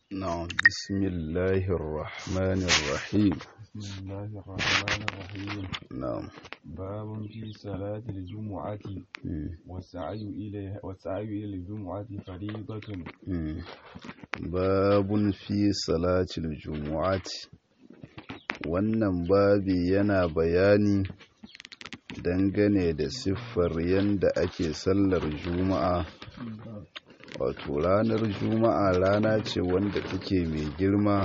نعم بسم الله الرحمن الرحيم. بسم الله الرحمن الرحيم. نعم. باب في صلاة الجمعة والسعي إلى الجمعة فريضة. باب في صلاة الجمعة. wannan babi yana bayani dangane da siffar yanda ake sallar juma'a. Wato ranar juma'a rana ce wanda take mai girma,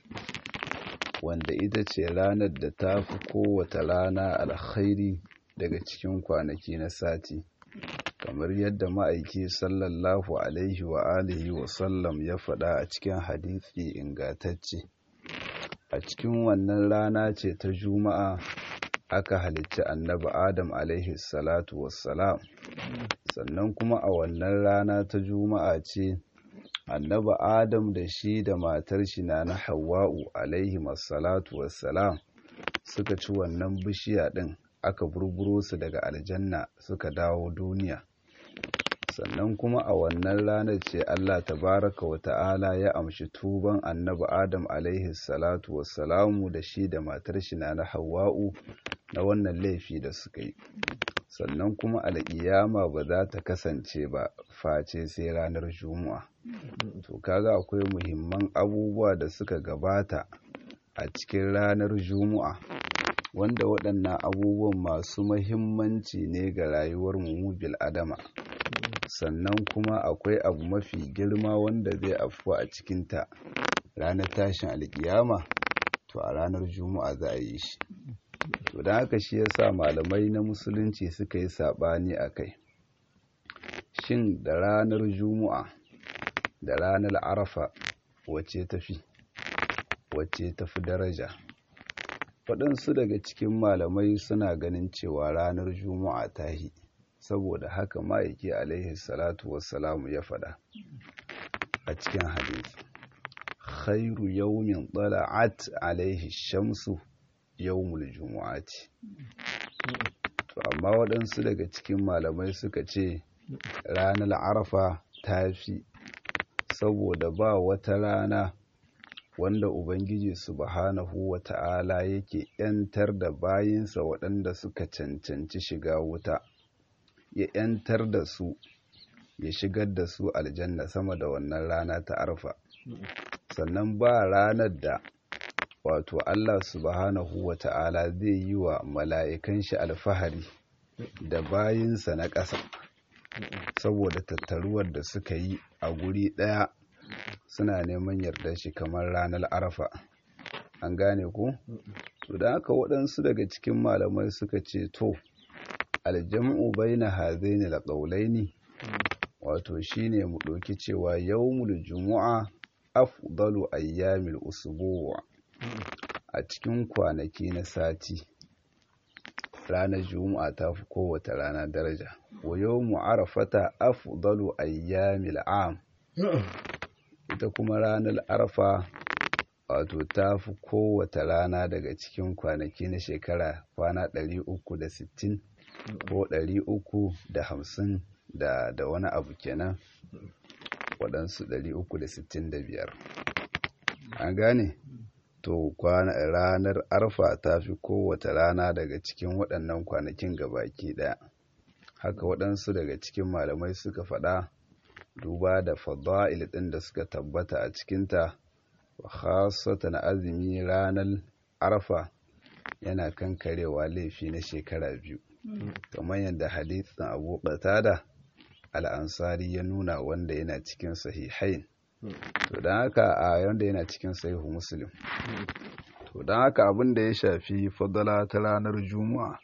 wanda ita ce ranar da ta fi kowace rana alkhairi daga cikin kwanaki na sati, kamar yadda ma'aiki sallallahu alaihi wa alihi wa sallam ya faɗa a cikin hadisi ingantacce. A cikin wannan rana ce ta juma'a aka halicci annabi Adam alaihi salatu wassalam, sannan kuma a wannan rana ta juma'a ce annabi Adam da shi da matar shi na Hawwa'u alaihi salatu wassalam suka ci wannan bishiya din, aka burburo su daga aljanna suka dawo duniya. Sannan kuma a wannan ranar ce Allah tabaraka wa ta'ala ya amshi tuban annabi Adam alaihi salatu wassalamu da shi da matar shi na Hawwa'u na wannan laifi da suka yi. Sannan kuma alƙiyama ba za ta kasance ba face sai ranar juma'a. To kaga akwai muhimman abubuwa da suka gabata a cikin ranar juma'a, wanda waɗannan abubuwan masu muhimmanci ne ga rayuwar mu bil adama. Sannan kuma akwai abu mafi girma wanda zai afku a cikinta ranar tashin alƙiyama, to a ranar juma'a za a yi shi. To don haka shi yasa malamai na musulunci suka yi saɓani a kai, shin da ranar juma'a da ranar arafa wacce tafi daraja? Waɗansu daga cikin malamai suna ganin cewa ranar juma'a ta hi, saboda haka ma'aiki alaihi salatu wassalamu ya faɗa a cikin hadisi, khairu yawmin tala'at alaihi shamsu yawmul jumu'ati. To amma waɗansu daga cikin malamai suka ce ranar arafa ta fi, saboda ba wata rana wanda Ubangiji subhanahu wa ta'ala yake ‘yantar da bayinsa waɗanda suka cancanci shiga wuta, ya ‘yantar da su, ya shigar da su aljanna sama da wannan rana ta arfa. Sannan ba ranar da wato Allah subhanahu wa ta'ala zai yi wa mala'ikan shi alfahari da bayinsa na ƙasa, saboda tattaruwar da suka yi a guri ɗaya suna neman yardar shi kamar ranar arafa. An gane ku? To da haka waɗansu daga cikin malamai suka ce to aljam'u baina hazaini alqawlaini, wato shine mu ɗauki cewa yawmul jumu'a afdalu ayyamil usbu'. A cikin kwanaki na sati ranar juma'a ta fi kowace rana daraja. Wa yawmu arafata afdalu ayyamil am, ita kuma ranar arafa wato ta fi kowace rana daga cikin kwanaki na shekara kwana 360 ko 350 da wani abu kenan, waɗansu 365. An gane? To ranar arfa ta fi kowace rana daga cikin waɗannan kwanakin gabaki ɗaya. Haka waɗansu daga cikin malamai suka faɗa, duba da fada'il ɗin da suka tabbata a cikinta, khasatan azumi ranar arfa yana kankarewa laifi na shekara 2, kamar yadda hadisin Abu Qatada al-Ansari ya nuna, wanda yana cikin sahihain. To don haka wanda yana cikin sahihu Muslim. To don haka abin da ya shafi fadala ta ranar juma'a,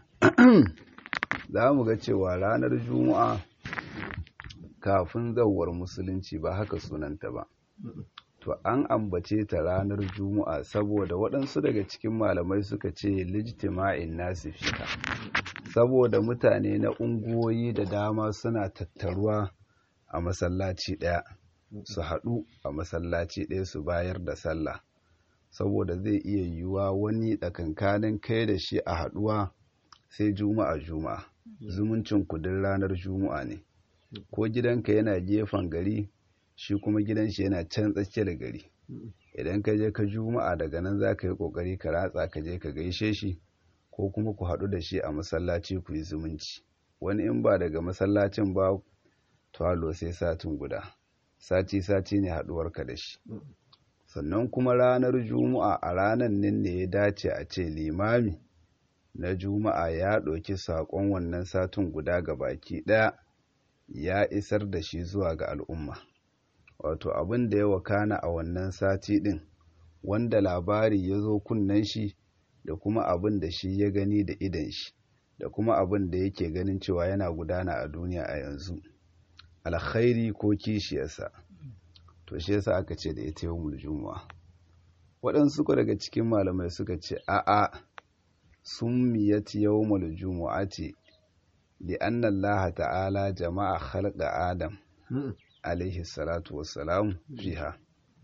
za mu ga cewa ranar juma'a kafin zawar musulunci ba haka sunanta ba. To an ambace ta ranar juma'a saboda waɗansu daga cikin malamai suka ce lijtima'in nasi fiha, saboda mutane na unguwoyi da dama suna tattaruwa a masallaci ɗaya, su haɗu a masallaci ɗaya su bayar da sallah. Saboda zai iya yiwuwa wani tsakankanin kai da shi a haɗuwa sai juma'a, zumuncin kudin ranar juma'a ne, ko gidanka yana gefen gari shi kuma gidan shi yana can tsakiyar gari. Idan ka je ka juma'a daga nan za ka yi ƙoƙari ka ratsa ka je ka gaishe shi ko kuma ku haɗu da shi a masallaci ku yi zumunci. Wani in ba daga masallacin ba to sai satin guda, sati ne haɗuwarka da shi. Sannan kuma ranar juma'a, a ranar nan ne ya dace a ce limami na juma'a ya ɗauki saƙon wannan satin guda ga baki ɗaya ya isar da shi zuwa ga al'umma. Wato abin da ya wakana a wannan sati ɗin, wanda labari ya zo kunnen shi, da kuma abin da shi ya gani da idon shi, da kuma abin da yake ganin cewa yana gudana a duniya a yanzu, alkhairi ko kishiyarsa, to shi yasa aka ce da ita yawmul juma'a. Waɗansu ko daga cikin malamai suka ce a'a, summiyat yawmul jumu'ati li anna Allah ta'ala jama'a khalqa Adam alaihi salatu wassalam fiha.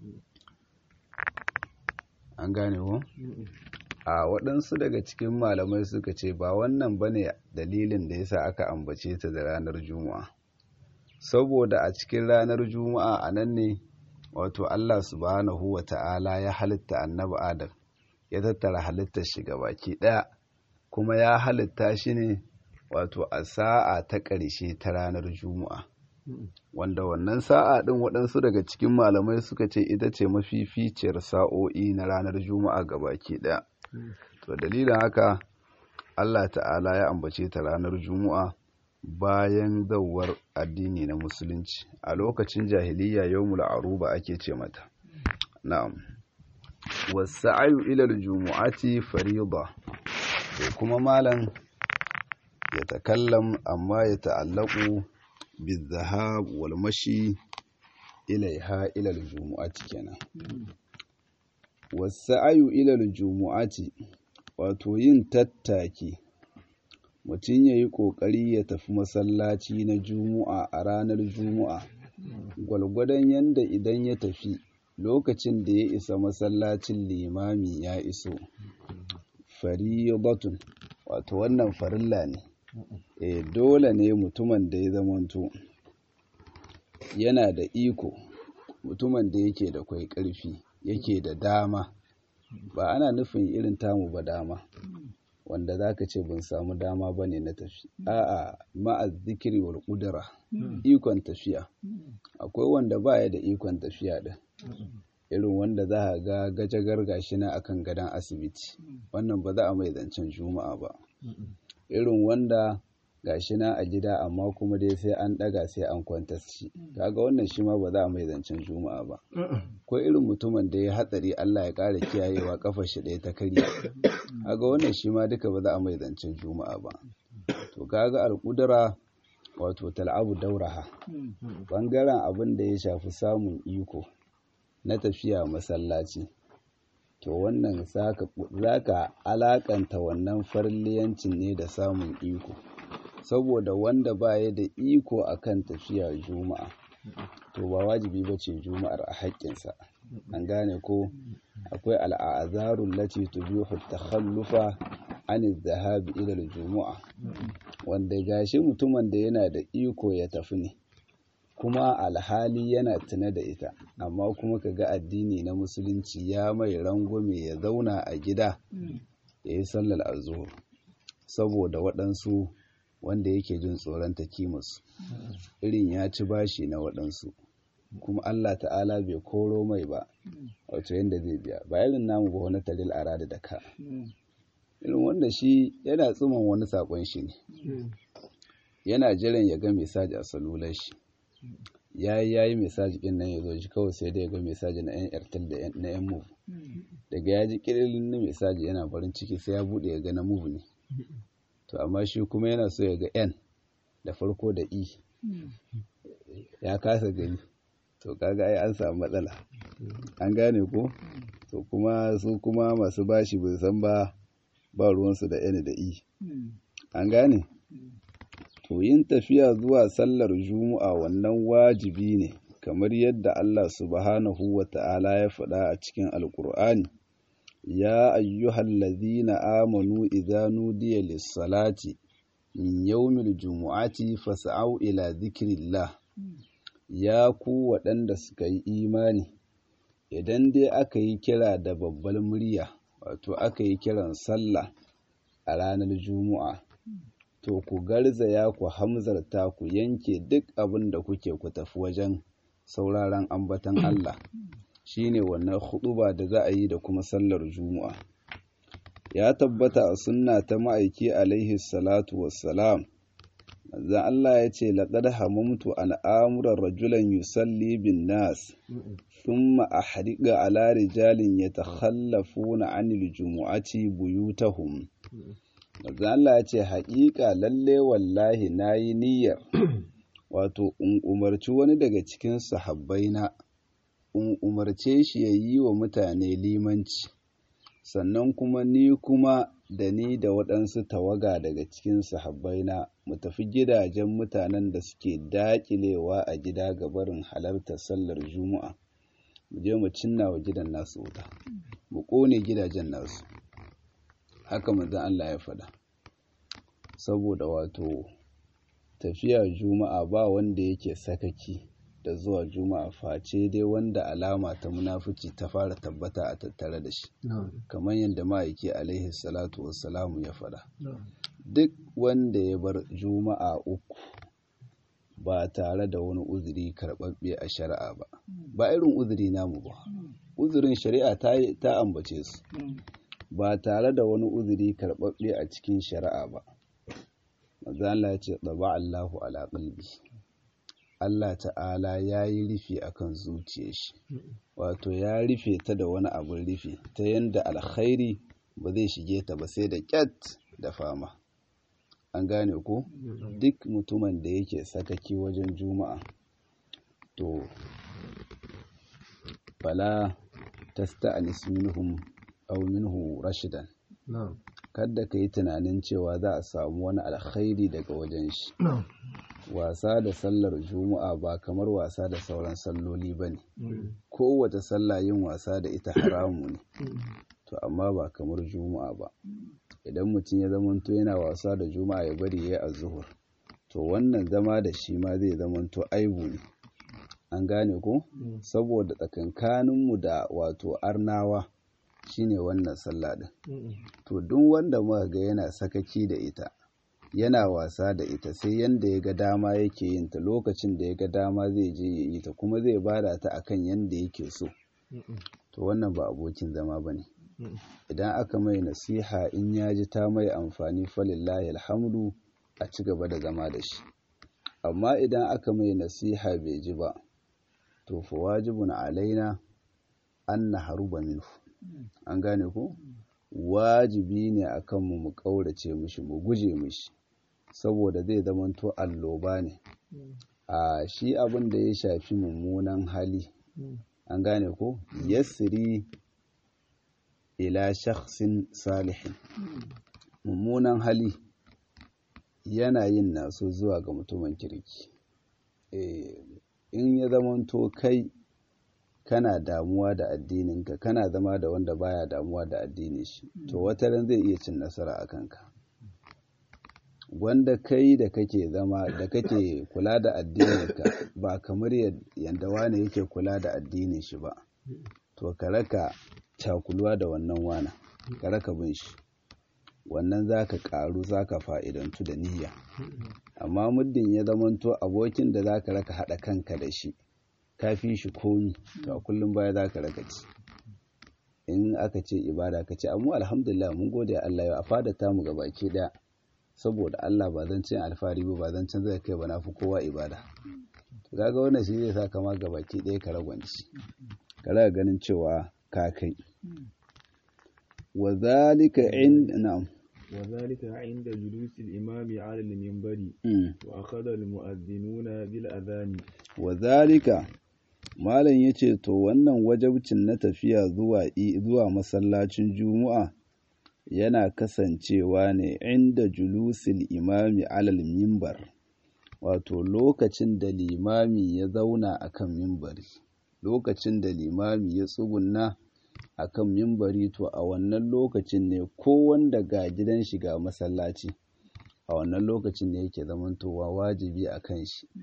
An gane ko? A waɗansu daga cikin malamai suka ce ba wannan bane dalilin da yasa aka ambace ta da ranar juma'a, saboda a cikin ranar juma'a a nan ne wato Allah subhanahu wa ta'ala ya halitta annabi Adam, ya tattara halittar shi baki ɗaya, kuma ya halitta shi ne wato a sa'a ta ƙarshe ta ranar juma'a, wanda wannan sa'a ɗin waɗansu daga cikin malamai suka ce ita ce mafificiyar sa'o'i na ranar juma'a baki ɗaya. To dalilin haka Allah ta'ala ya ambace ta ranar juma'a bayan zawar addini na musulunci. A lokacin jahiliya yawmul aruba ake ce mata. Na'am. Wasa'ayu ila al-jumu'ati fariida. To kuma malam ya takallam amma ya ta'allaqu bizahab wal mashi ilaiha ila al-jumu'ati kenan. Wasa'ayu ila al-jumu'ati, wato yin tattaki, mutum ya yi ƙoƙari ya tafi masallaci na juma'a a ranar juma'a, gwalgwadon yanda idan ya tafi lokacin da ya isa masallacin limami ya iso, fariidatun, wato wannan farilla ne. Dole ne mutumin da ya zamanto yana da iko, mutumin da yake da kwai ƙarfi, yake da dama, ba ana nufin irin tamu ba dama wanda za ka ce ban samu dama ba ne na tafi, a'a, ma'az zikiri wal ƙudura, ikon tafiya. Akwai wanda ba ya da ikon tafiya ɗin, irin wanda za a ga gajagar gashi na akan gadon asibiti, wannan ba za a mai zancen juma'a ba. Irin wanda gashi na a gida amma kuma dai sai an ɗaga sai an kwanta shi, kaga wannan shi ma ba za a mai zancen juma'a ba. Ko irin mutumin da ya hatsari Allah ya ƙara kiyayewa kafar shi ɗaya ta karya, kaga wannan shi ma duka ba za a mai zancen juma'a ba. To kaga alƙudura wato tal'abu dauraha, bangaren abin da ya shafi samun iko na tafiya masallaci, to wannan za ka alakanta wannan farliyancin ne da samun iko, saboda wanda ba ya da iko akan tafiya juma'a, to ba wajibi ba ce juma'ar a haƙƙinsa. An gane ko? Akwai al'azarun lati tubihu takhallufa an zahabi ila al-jumu'a, wanda gashi mutumin da yana da iko ya tafi ne, kuma alhali yana tuna da ita, amma kuma kaga addini na musulunci ya mai rangwame ya zauna a gida ya yi sallar azhur, saboda waɗansu wanda yake jin tsoron takimus, irin ya ci bashi na waɗansu, kuma Allah ta'ala bai koro mai ba wato yanda zai biya, ba irin namu ba wani talil arada da ka, irin wanda shi yana tsuman wani sakon shi ne, yana jiran ya ga mesaji a salular shi, yayi mesaji din nan ya zo shi kawai sai dai ya ga mesaji na yan airtel da na yan move, daga ya ji kirin na mesaji yana farin ciki sai ya bude ya ga na move ne, to amma shi kuma yana so ya ga n da farko da e, ya kasa gani, to kaga ai an samu matsala. An gane ko? To kuma su kuma masu bashi bai san ba ruwansu da n da e. An gane? To yin tafiya zuwa sallar juma'a wannan wajibi ne, kamar yadda Allah subhanahu wa ta'ala ya faɗa a cikin alkur'ani, ya ayyuhallazina amanu idza nudiya lis-salati min yawmil jumu'ati fas'au ila dhikrillah. ya ku waɗanda suka yi imani idan dai aka yi kira da babbar murya wato aka yi kiran sallah a ranar juma'a to ku garzaya ku hamzarta ku yanke duk abin da kuke ku tafi wajen sauraron ambatan Allah shine wannan huɗuba da za a yi da kuma sallar juma'a. Ya tabbata a sunna ta ma'aiki alaihi salatu wassalam manzon Allah ya ce laqad hamamtu an amura rajulan yusalli bin nas thumma ahriqa ala rijalin yatakhallafuna anil jumu'ati buyutahum. Manzon Allah ya ce haƙiƙa lalle wallahi nayi niyyar wato in umarci wani daga cikin sahabbaina in umarce shi ya yi wa mutane limanci sannan kuma ni kuma da ni da waɗansu tawaga daga cikin sahabbaina mu tafi gidajen mutanen da suke daƙilewa a gida ga barin halartar sallar juma'a mu je mu cinna wa gidan nasu wuta mu ƙone gidajen nasu. Haka manzon Allah ya faɗa saboda wato tafiya juma'a ba wanda yake sakaki da zuwa juma'a face dai wanda alama ta munafici ta fara tabbata a tattare da shi kamar yadda ma'aiki alaihi salatu wassalamu ya faɗa. Duk wanda ya bar juma'a uku ba tare da wani uzuri karɓaɓɓe a shari'a ba irin uzuri namu ba, uzurin shari'a ta ambace su ba tare da wani uzuri karɓaɓɓe a cikin shari'a ba. Manzo Allah ya ce taba Allahu ala qalbi, Allah ta'ala ya yi rufi akan zuciyar shi wato ya rufe ta da wani abun rufi ta yanda alkhairi ba zai shige ta ba sai da ƙyat da fama. An gane ko duk mutumin da yake sakaki wajen juma'a to fala tasta'nis minhum aw minhu rashidan, kada ka yi tunanin cewa za a samu wani alkhairi daga wajen shi. Wasa da sallar juma'a ba kamar wasa da sauran salloli ba ne, kowace sallah yin wasa da ita haramu ne to amma ba kamar juma'a ba. Idan mutum ya zamanto yana wasa da juma'a ya bari ya yi azzuhur to wannan zama da shi ma zai zamanto aibu ne. An gane ko saboda tsakankaninmu da wato arnawa shine wannan sallah din to duk wanda muka ga yana sakaki da ita yana wasa da ita sai yanda ya ga dama yake yin ta lokacin da ya ga dama zai je ya yi ta kuma zai bada ta akan yanda yake so to wannan ba abokin zama bane. Idan aka mai nasiha in ya ji ta mai amfani falillahi alhamdu a ci gaba da zama da shi, amma idan aka mai nasiha bai ji ba to fa wajibun alaina an naharuba minhu. An gane ko wajibi ne akan mu kaurace mishi mu guje mishi saboda zai zamanto alloba ne a shi abin da ya shafi mummunan hali. An gane ko yasri ila shakhsin salihin, mummunan hali yana yin naso zuwa ga mutumin kirki. In ya zamanto kai kana damuwa da addininka kana zama da wanda baya damuwa da addinin shi to wata ran zai iya cin nasara a kanka. Wanda kai da kake zama da kake kula da addininka ba kamar yadda wani yake kula da addinin shi ba to ka raka cakuluwa da wannan wana ka raka bin shi, wannan zaka karu zaka fa'idantu da niyya. Amma muddin ya zamanto abokin da zaka raka hada kanka da shi ka fi shi komi to a kullum baya zaka raka ci. In aka ce ibada ka ce amma alhamdulillah mun gode Allah yau a fadata mu gabaki daya saboda Allah ba zan cin alfari ba zan cin zai kai ba na fi kowa ibada. To kaga wannan shi zai saka ma gabaki daya ka ragwanci ka raga ganin cewa ka kai. وذلك عند جلوس الإمام على المنبر وأخذ المؤذنون بالأذان. وذلك malam yace to wannan wajabcin na tafiya zuwa masallacin juma'a yana kasancewa ne inda julusil imami alal minbar wato lokacin da limami ya zauna akan minbari, lokacin da limami ya tsugunna akan mimbari to a wannan lokacin ne ko wanda ga gidan shi ga masallaci a wannan lokacin ne yake zamantowa wajibi a kan shi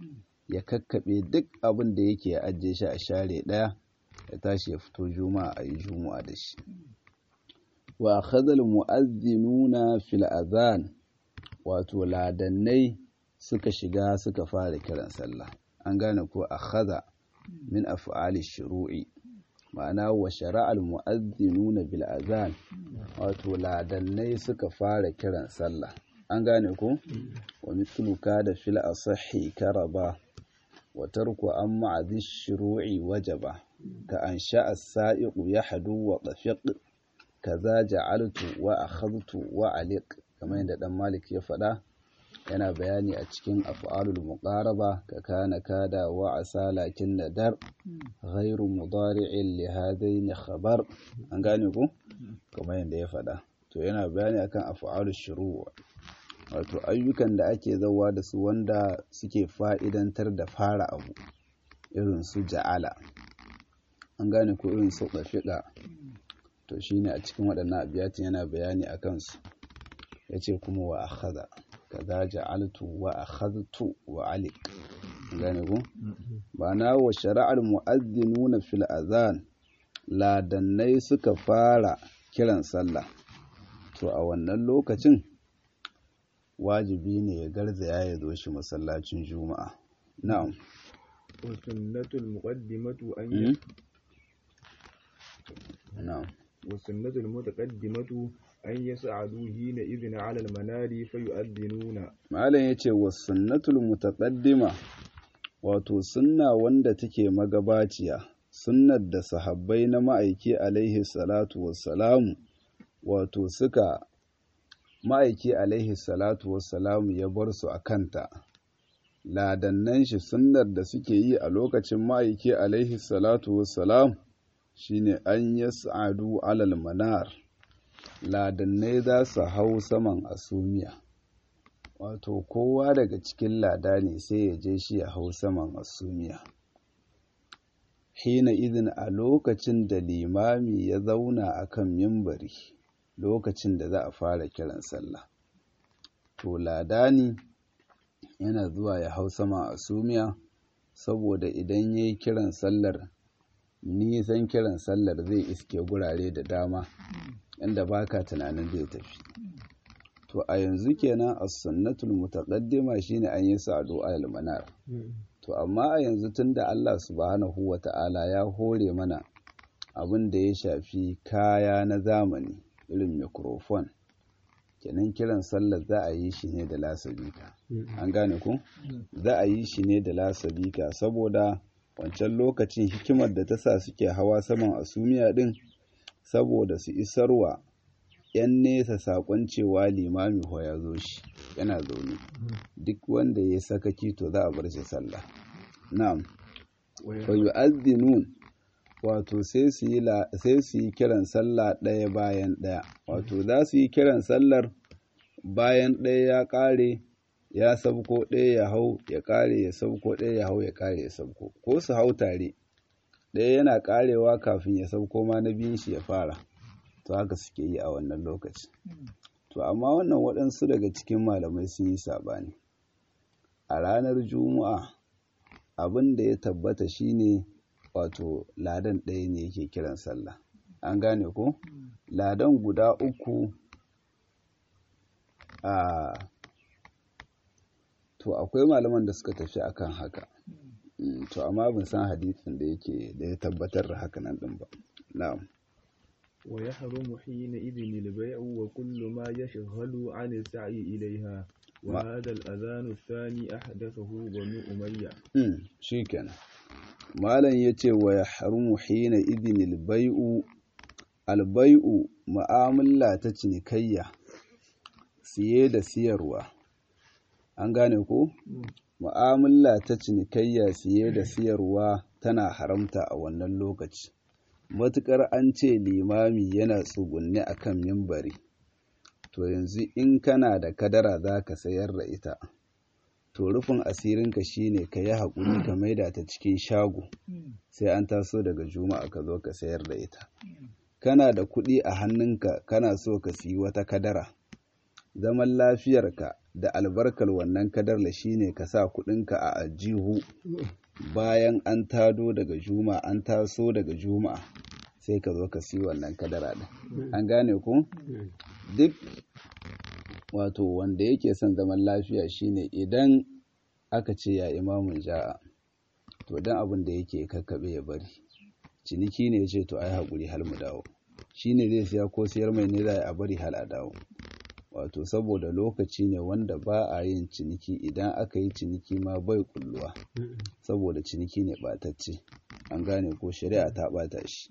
ya kakkaɓe duk abin da yake ya ajiye shi a share ɗaya ya tashi ya fito juma'a a yi juma'a da shi. Wa akhadhal mu'adhdhinuna fil adhan, wato ladannai suka shiga suka fara kiran sallah. An gane ko akhadha min af'ali shuru'i, ma'ana wa shara'al mu'adhdhinuna bil adhan, wato ladannai suka fara kiran sallah. An gane ko wa mithlu kada fil asahhi karaba wa tarku an ma'adhi shuru'i wajaba ka ansha as-sa'iqu yahdu wa tafiq kaza ja'altu wa akhadtu wa aliq, kamar yadda dan Malik ya faɗa yana bayani a cikin af'alul muqaraba ka kana kada wa asa lakin nadar ghairu mudari'in li hadaini khabar. An gane ko kamar yadda ya faɗa to yana bayani akan af'alul shuru', wato ayyukan da ake zawa da su wanda suke fa'idantar da fara abu, irin su ja'ala. An gane ko irin su dafiqa, to shine a cikin waɗannan abiyatin yana bayani akan su. Yace kuma wa akhadha kaza ja'altu wa akhadtu wa aliq. Gane ku bana wa shara'al mu'adhdhinuna fil adhan, ladannai suka fara kiran sallah. To a wannan lokacin wajibi ne ya garzaya ya zo shi masallacin juma'a. Na'am. wa sunnatul muqaddimatu an na'am wa sunnatul mutaqaddimatu an yas'adu hina idhin 'ala al-manari fayu'adhdhinuna. malam yace wa sunnatul mutaqaddima, wato sunna wanda take magabaciya, sunnar da sahabbai na ma'aiki alaihi salatu wassalamu, wato suka ma'aiki alaihi salatu wassalamu ya bar su a kanta. Ladannan shi sunnar da suke yi a lokacin ma'aiki alaihi salatu wassalam shine an yas'adu alal manar, ladannai za su hau saman asumiya. Wato kowa daga cikin lada ne sai ya je shi ya hau saman asumiya. Hina idin, a lokacin da limami ya zauna akan mimbari, lokacin da za a fara kiran sallah, to ladani yana zuwa ya hau sama asumiya, saboda idan yayi kiran sallar, nisan kiran sallar zai iske gurare da dama inda baka tunanin zai tafi. To a yanzu kenan as-sunnatul mutaqaddima shine an yi sa'adu alal manar. To amma a yanzu tunda Allah subhanahu wata'ala ya hore mana abin da ya shafi kaya na zamani irin microphone, kenan kiran sallar za a yi shi ne da lasabika. An gane ku? Za a yi shi ne da lasabika, saboda wancan lokacin hikimar da ta sa suke hawa saman asumiya din, saboda su isarwa 'yan nesa saƙon cewa limami ho ya zo shi yana zaune. Duk wanda ya sakaki to za a bar shi sallah. Na'am. Fa yu'adhdhinun, wato sai su yi kiran sallah ɗaya bayan ɗaya. Wato za su yi kiran sallar bayan ɗaya ya ƙare ya sabko, ɗaya ya hau ya ƙare ya sabko, ɗaya ya hau ya ƙare ya sabko, ko su hau tare, ɗaya yana ƙarewa kafin ya sabko ma na biyun shi ya fara. To haka suke yi a wannan lokaci. To amma wannan waɗansu daga cikin malamai sun yi saɓani. A ranar juma'a abin da ya tabbata shine wato ladan ɗaya ne yake kiran sallah. An gane ko? Ladan guda uku to akwai malaman da suka tafi akan haka. To amma ban san hadisin da ya tabbatar da haka nan din ba. Na'am. wa yahrumu hina idhin al-bay'u wa kullu ma yashghalu 'an as-sa'i ilayha wa hadha al-adhan ath-thani ahdathahu banu umayya. Shikenan. Malam yace wa yahrumu hina idhin al-bay'u mu'amala ta cinikayya, siye da siyarwa. An gane ko? Mu'amala ta cinikayya, siye da siyarwa tana haramta a wannan lokaci. Matuƙar an ce limami yana tsugunne a kan mimbari, to yanzu in kana da kadara za ka sayar da ita, to rufin asirinka shine ka yi haƙuri ka maida ta cikin shago sai an taso daga juma'a ka zo ka sayar da ita. Kana da kuɗi a hannunka kana so ka siyi wata kadara, zaman lafiyarka da albarkar wannan kadarla shine ka sa kuɗinka a ajihu bayan an tado daga juma'a, an taso daga juma'a, sai ka zo ka siyo wannan kadara din. An gane ku? Duk wato wanda yake son zaman lafiya shine idan aka ce ya imamun ja'a, to dan abin da yake kakkabe ya bari. Ciniki ne ya ce to ai haƙuri hal mu dawo, shine zai siya ko siyar mai ne za a bari hal a dawo. Wato saboda lokaci ne wanda ba a yin ciniki, idan aka yi ciniki ma bai kulluwa, saboda ciniki ne ɓatacce. An gane ko? Shari'a ta ɓata shi.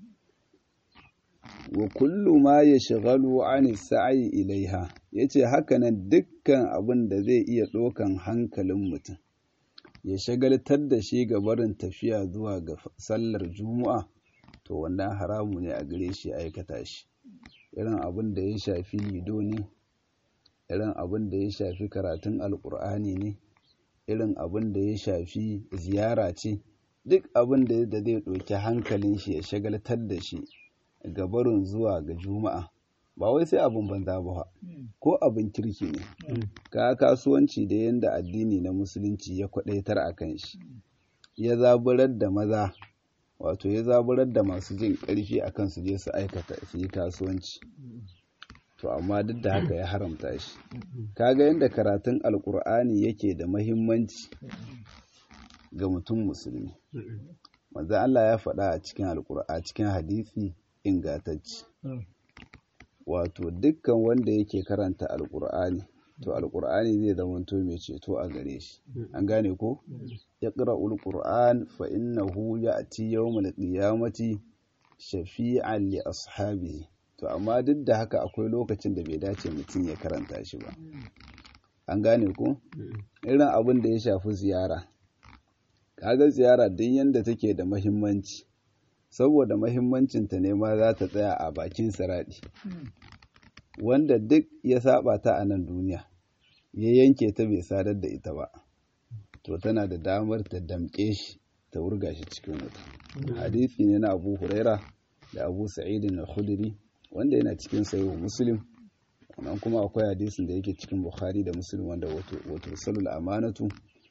Wa kullu ma ya shagalu an sa'i ilaiha, yace hakanan dukkan abin da zai iya ɗaukan hankalin mutum ya shagaltar da shi ga barin tafiya zuwa ga sallar juma'a, to wannan haramu ne a gare shi aikata shi. Irin abin da ya shafi lido ne, irin abin da ya shafi karatun alkur'ani ne, irin abin da ya shafi ziyara ce, duk abin da zai ɗauki hankalin shi ya shagaltar da shi ga barin zuwa ga juma'a, ba wai sai abin banza ba, ko abin kirki ne. Ka kasuwanci da yanda addini na musulunci ya kwadaitar a kan shi, ya zaburar da maza, wato ya zaburar da masu jin ƙarfi a kan su je su aikata su yi kasuwanci, to amma duk da haka ya haramta shi. Kaga yadda karatun alkur'ani yake da mahimmanci ga mutum musulmi, manzo Allah ya faɗa a cikin alkur'ani, cikin hadisi ingantacce, wato dukkan wanda yake karanta alkur'ani, to alkur'ani zai zamanto mai ceto a gare shi. An gane ko? Iqra'ul qur'an fa innahu ya'ti yawmal qiyamati shafi'an li ashabihi. To amma duk da haka akwai lokacin da bai dace mutum ya karanta shi ba. An gane ko? Irin abin da ya shafi ziyara, kaga ziyara duk yanda take da mahimmanci, saboda mahimmancinta ne ma za ta tsaya a bakin siraɗi. Wanda duk ya saba ta a nan duniya, ya yanke ta bai sadar da ita ba, to tana da damar ta damƙe shi ta wurga shi cikin wuta. Hadisi ne na Abu Huraira da Abu Sa'id al-Khudri wanda yana cikin Sahih Muslim. Wannan kuma akwai hadisin da yake cikin Bukhari da Muslim wanda wato salul amanatu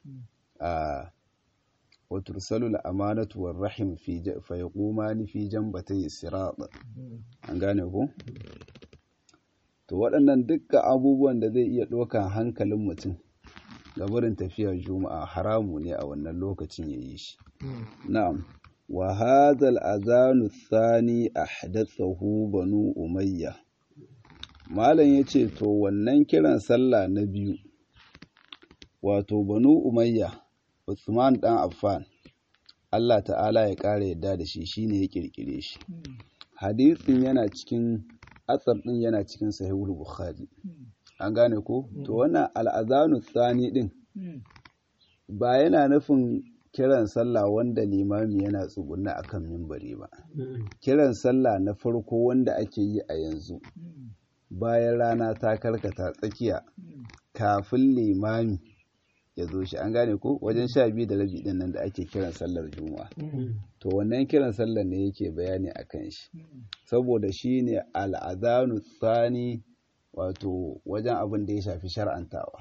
وترسل الأمانة والرحم فيقومان في جنبتي الصراط. An gane ko? To waɗannan dukkan abubuwan da zai iya ɗaukan hankalin mutum ga barin tafiyar juma'a haramu ne a wannan lokacin ya yi shi. Na'am. Wa hadha al-adhanu ath-thani ahdathahu banu umayya. Malam yace to wannan kiran sallah na biyu, wato banu umayya, Uthman dan Affan, Allah ta'ala ya ƙara yadda da shi, shine ya kirkire shi. Hadisin yana cikin, athar din yana cikin Sahihul Bukhari. An gane ko? To wannan al'azanu tsani din ba yana nufin kiran sallah wanda limami yana tsugunna akan mimbari ba. Kiran sallah na farko wanda ake yi a yanzu, bayan rana ta karkata tsakiya, kafin limami ya zo shi. An gane ko? Wajen 12:30 din nan da ake kiran sallar juma'a, to wannan kiran sallar ne yake bayani akan shi, saboda shi ne al'adhanu tsani, wato wajen abin da ya shafi shar'antawa.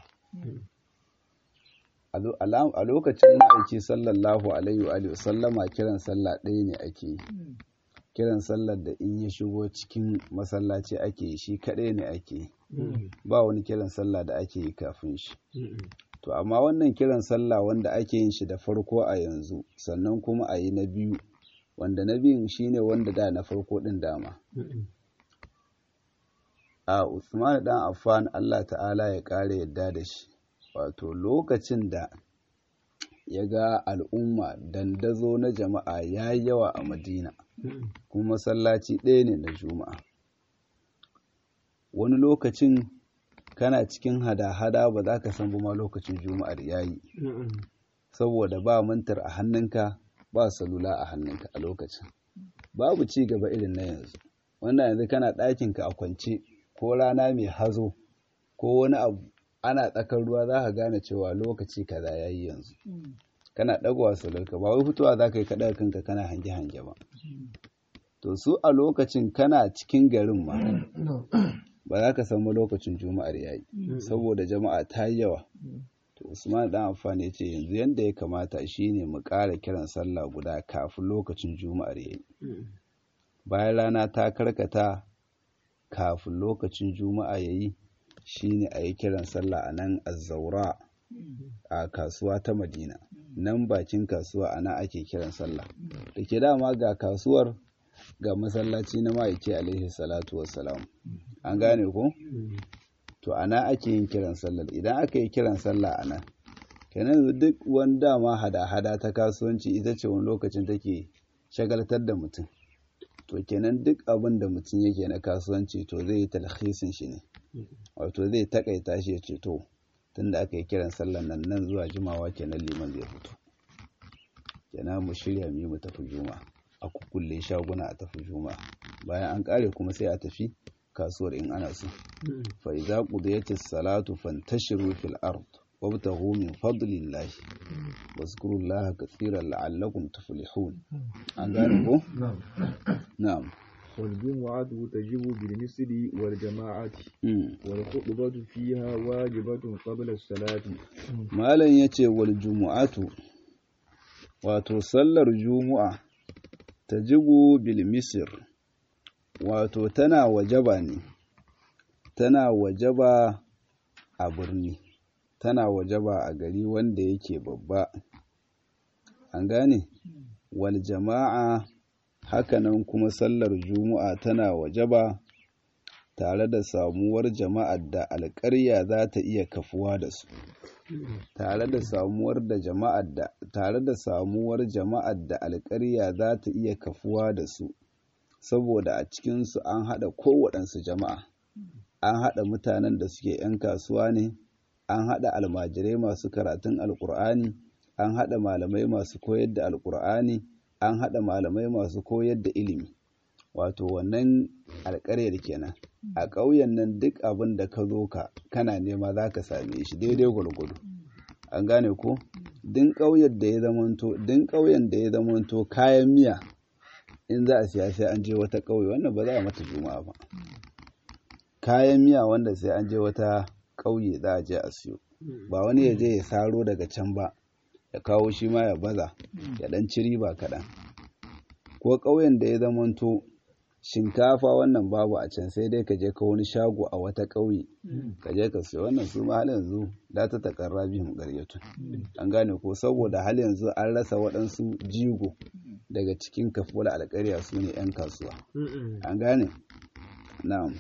A lokacin ma'aiki sallallahu alaihi wa sallama kiran sallah ɗaya ne ake yi. Kiran sallar da in ya shigo cikin masallaci ake yi, shi kaɗai ne ake yi, ba wani kiran sallah da ake yi kafin shi. To amma wannan kiran sallah wanda ake yin shi da farko a yanzu, sannan kuma a yi na biyu, wanda na biyun shine wanda da na farko din dama. A Uthman dan Affan, Allah ta'ala ya kare yadda da shi, wato lokacin da ya ga al'umma dandazo na jama'a ya yi yawa a Madina, kuma masallaci ɗaya ne na juma'a. Wani lokacin kana cikin hada-hada ba za ka san ba ma lokacin juma'ar yayi, saboda ba mantar a hannunka, ba salula a hannunka a lokacin. Babu ci gaba irin na yanzu, wanda yanzu kana ɗakinka a kwance, ko rana mai hazo ko wani abu ana tsakar ruwa za ka gane cewa lokaci kaza yayi yanzu. Kana ɗagawa salularka, ba wai fitowa za ka yi kaɗa kanka kana hange-hange ba. To su a lokacin kana cikin garin ma ba za ka samu lokacin juma'ar yayi saboda jama'a ta yi yawa. To Usman dan Affan ya ce yanzu yanda ya kamata shine mu ƙara kiran sallah guda kafin lokacin juma'ar yayi. Bayan rana ta karkata kafin lokacin juma'a yayi shine a yi kiran sallah a nan Az-Zawra a kasuwa ta Madina, nan bakin kasuwa ana ake kiran sallah. Da ke dama ga kasuwar ga masallaci na ma'aiki alaihi salatu wassalam, an gane ko? To ana ake yin kiran sallah. Idan aka yi kiran sallah ana kenan duk wani dama hada-hada ta kasuwanci ita ce wani lokacin take shagaltar da mutum. To kenan duk abin da mutum yake na kasuwanci to zai yi talhisin shi ne, wato zai takaita shi ya ce to tunda aka yi kiran sallan nan zuwa jimawa kenan liman zai fito, kenan mu shirya mu tafi juma'a, a kukkulle shaguna a tafi juma'a, bayan an kare kuma sai a tafi kasuwar in ana so. Fa idza qudiyatis salatu fantashiru fil ard wabtaghu min fadlillahi wazkurullaha katsiran la'allakum tuflihun. An gane ko? Na'am. والجمعة تجب بالمثل والجماعة والخطبة فيها واجبة قبل الصلاة. malam yace wal jumu'atu, wato sallar jumu'a tajibu bil misr, wato tana wajaba ne, tana wajaba a birni, tana wajaba a gari wanda yake babba, an gane? Wal jama'a, hakanan kuma sallar juma'a tana wajaba tare da samuwar jama'ar da alƙarya za ta iya kafuwa da su, tare da samuwar jama'ar da alƙarya za ta iya kafuwa da su, saboda a cikinsu an haɗa kowaɗansu jama'a, an haɗa mutanen da suke 'yan kasuwa ne, an haɗa almajirai masu karatun alƙur'ani, an haɗa malamai masu koyar da alƙur'ani, an haɗa malamai masu koyar da ilimi. Wato wannan alƙaryar kenan, a ƙauyen nan duk abin da ka zo kana nema za ka same shi daidai gwargwado, an gane ko? Din ƙauyen da ya zamanto kayan miya in za a siya sai an je wata ƙauye, wannan ba za a mata juma'a ba. Kayan miya wanda sai an je wata ƙauye za a je a siyo, ba wani ya je ya saro daga can ba ya kawo shi ma ya baza ya ɗan ci riba kaɗan. Ko ƙauyen da ya zamanto shinkafa wannan babu a can, sai dai ka je ka wani shago a wata ƙauye ka je ka siyo, wannan su ma hal yanzu la ta taƙarra bihim ƙaryatun, an gane ko? Saboda hal yanzu an rasa waɗansu jigo daga cikin kafuwar alƙarya, su ne 'yan kasuwa, an gane? Na'am.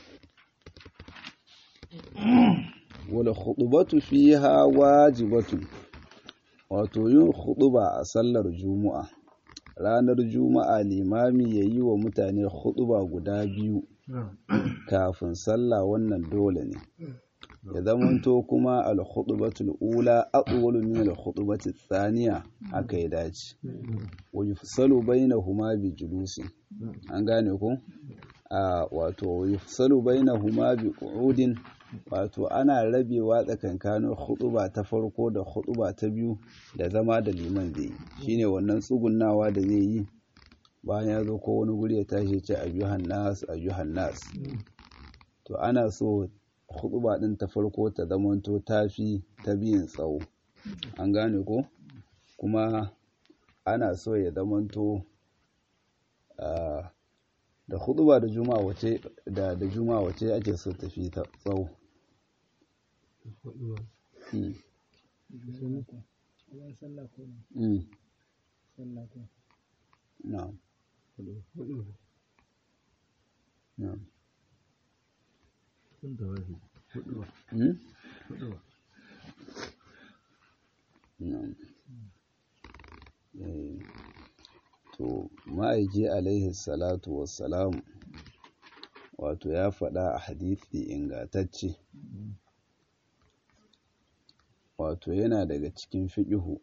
Wal khutbatu fiha wajibatun, wato yin khutba a sallar juma'a, ranar juma'a limami ya yi wa mutane khutba guda biyu kafin sallah, wannan dole ne. Ya zamanto kuma al-khutbatul ula atwalu min al-khutbati thaniya, haka ya dace. Wa yufsalu bainahuma bi julusin, an gane ko? Wato yufsalu bainahuma bi qu'udin, wato ana rabewa tsakankanin khutba ta farko da khutba ta biyu da zama da liman zai yi, shine wannan tsugunnawa da zai yi bayan ya zo ko wani guri ya tashi ce ayyuhan nas. To ana so khutba din ta farko ta zamanto tafi ta biyun tsawo, an gane ko? Kuma ana so ya zamanto da khutba da juma'a wace da juma'a wace ake so tafi ta tsawo? Na'am. Na'am. Na'am. To ma'aiki alaihi salatu wassalamu, wato ya faɗa a hadisi ingantacce, wato yana daga cikin fiƙihu